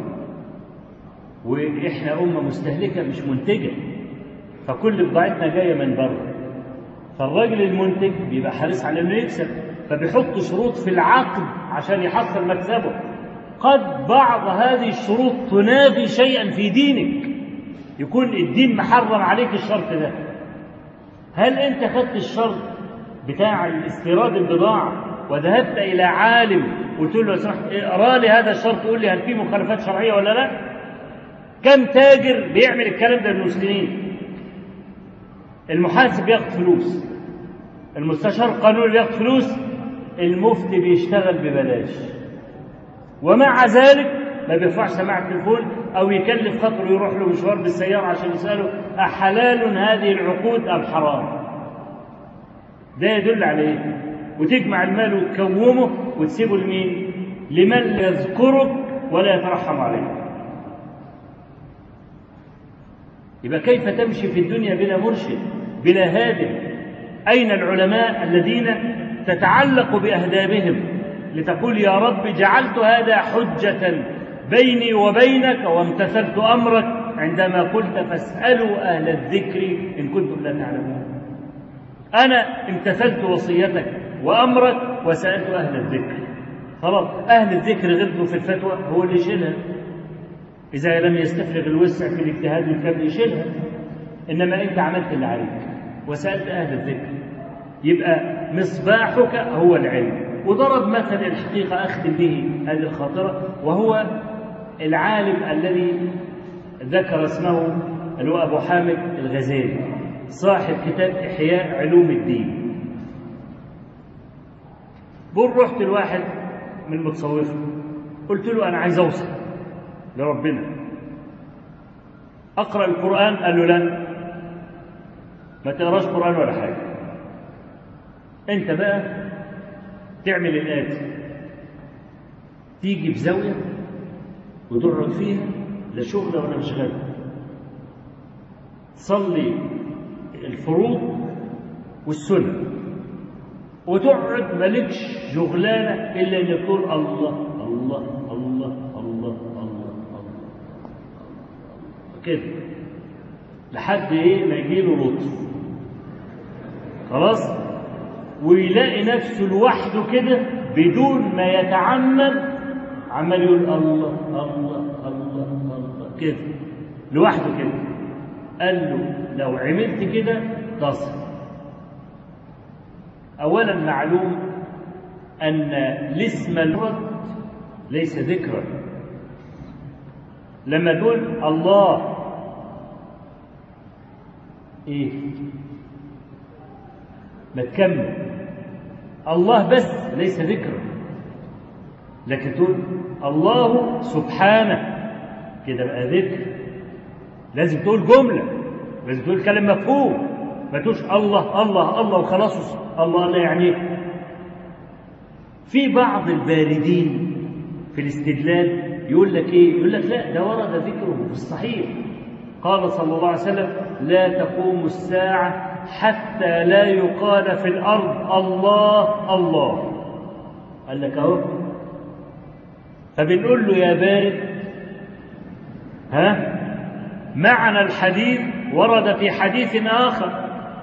S12: وإحنا أمة مستهلكة مش منتجة، فكل بضاعتنا جاية من بره. فالراجل المنتج بيبقى حريص على إنه يكسب، فبيحط شروط في العقد عشان يحصل مكسبه. قد بعض هذه الشروط تنافي شيئا في دينك، يكون الدين محرم عليك الشرط ده. هل أنت خدت الشرط بتاع استيراد البضاعة وذهبت إلى عالم وقلت له: اقرا لي هذا الشرط قول لي هل فيه مخالفات شرعية ولا لا؟ كم تاجر بيعمل الكلام ده للمسلمين؟ المحاسب بياخد فلوس، المستشار القانوني بياخد فلوس، المفتي بيشتغل ببلاش. ومع ذلك ما بيرفعش سماعة التليفون أو يكلف خاطره يروح له مشوار بالسيارة عشان يسأله أحلال هذه العقود أم حرام؟ ده يدل على إيه؟ وتجمع المال وتكومه وتسيبه لمين؟ لمن يذكرك ولا يترحم عليك. يبقى كيف تمشي في الدنيا بلا مرشد بلا هادم؟ أين العلماء الذين تتعلق بأهدابهم لتقول يا رب جعلت هذا حجة بيني وبينك وامتثلت أمرك عندما قلت فاسألوا أهل الذكر إن كنتم لا تعلمون. أنا امتثلت وصيتك وأمرك وسألت أهل الذكر. خلاص أهل الذكر غلطوا في الفتوى هو اللي يشيلها، إذا لم يستفرغ الوسع في الاجتهاد والكم يشيلها، إنما أنت عملت اللي عليك وسألت أهل الذكر. يبقى مصباحك هو العلم. وضرب مثل الحقيقة أختم به هذه الخاطرة، وهو العالم الذي ذكر اسمه اللي هو أبو حامد الغزالي صاحب كتاب إحياء علوم الدين. بقول رحت لواحد من المتصوفة قلت له أنا عايز أوصل لربنا، أقرأ القرآن. قال له لا، ما تقراش قرآن ولا حاجة، أنت بقى تعمل الآتي: تيجي في زاوية وتقعد فيها لا شغل ولا مشغل، تصلي الفروض والسنة وتقعد مالكش شغلانة إلا إنك تقول الله الله الله الله الله الله كده لحد إيه ما يجيله لطف. خلاص، ويلاقي نفسه لوحده كده بدون ما يتعمد عمال يقول الله الله الله الله كده لوحده كده. قال له لو عملت كده تصل. أولا معلوم أن الاسم المفرد ليس ذكرا. لما تقول الله إيه ما تكمل الله بس ليس ذكرا، لكن تقول الله سبحانه كده بقى ذكر. لازم تقول جملة، لازم تقول كلام مفهوم، ما تقولش الله الله الله وخلاص الله الله. يعني في بعض الباردين في الاستدلال يقول لك ايه؟ يقول لك لا ده ورد ذكره في الصحيح. قال صلى الله عليه وسلم لا تقوم الساعة حتى لا يقال في الأرض الله الله. قال لك اهو. فبنقول له يا بارد ها معنى الحديث ورد في حديث آخر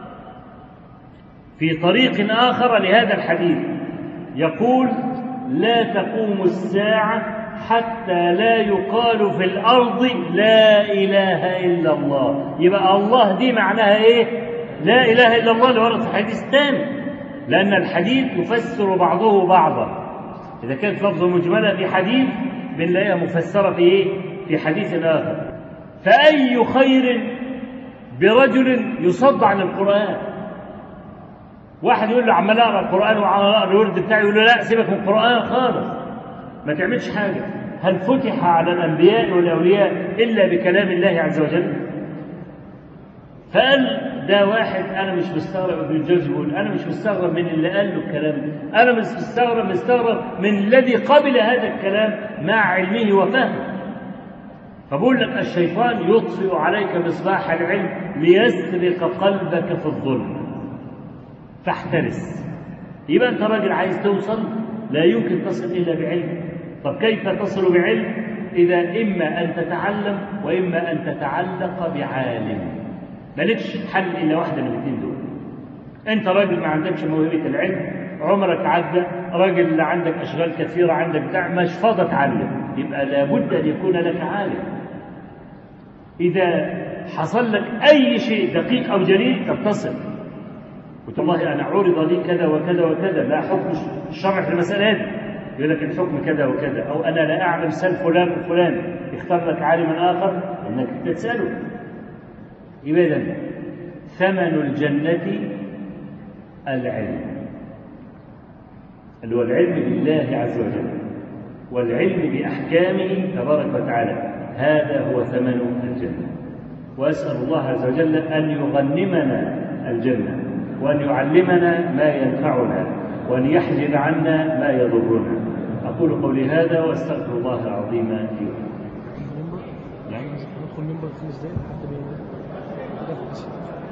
S12: في طريق آخر لهذا الحديث يقول لا تقوم الساعة حتى لا يقال في الأرض لا إله إلا الله. يبقى الله دي معناها إيه؟ لا إله إلا الله اللي ورد في الحديث الثاني، لأن الحديث يفسر بعضه بعضا. إذا كانت لفظه مجملة في حديث بنلاقيها مفسرة في إيه؟ في حديث آخر. فأي خير برجل يصد عن القرآن. واحد يقول له عمال اقرا القرآن وعمال اقرا الورد بتاعي، يقول له لا سيبك من القرآن خالص ما تعملش حاجة. هل فتح على الأنبياء والأولياء إلا بكلام الله عز وجل؟ فقال ده واحد أنا مش مستغرب، ابن الجوزي يقول أنا مش مستغرب من اللي قال له الكلام ده، أنا مش مستغرب مستغرب من الذي قبل هذا الكلام مع علمه وفهمه. فبقول لك الشيطان يطفئ عليك مصباح العلم ليسرق قلبك في الظلم، فاحترس. يبقى أنت راجل عايز توصل لا يمكن تصل إلا بعلم. طب كيف تصل بعلم؟ إذا إما أن تتعلم وإما أن تتعلق بعالم. مالكش حل إلا واحدة من الاثنين دول. أنت راجل ما عندكش موهبة العلم، عمرك عدى، راجل عندك أشغال كثيرة، عندك بتاع مش فاضي تعلم، يبقى لابد أن يكون لك عالم. إذا حصل لك أي شيء دقيق أو جليل تتصل وتقول والله أنا عرض لي كذا وكذا وكذا، لا حكم الشرع في المسألة دي، يقول لك الحكم كذا وكذا، أو أنا لا أعلم سل فلان وفلان، يختار لك عالما آخر أنك تسأله. إذا ثمن الجنة العلم، اللي هو العلم بالله عز وجل. والعلم بأحكامه تبارك وتعالى، هذا هو ثمن الجنة. وأسأل الله عز وجل أن يغنمنا الجنة، وأن يعلمنا ما ينفعنا، وأن يحجب عنا ما يضرنا. أقول قولي هذا وأستغفر الله العظيم لي ولكم.
S3: ندخل منبر خمس دقايق حتى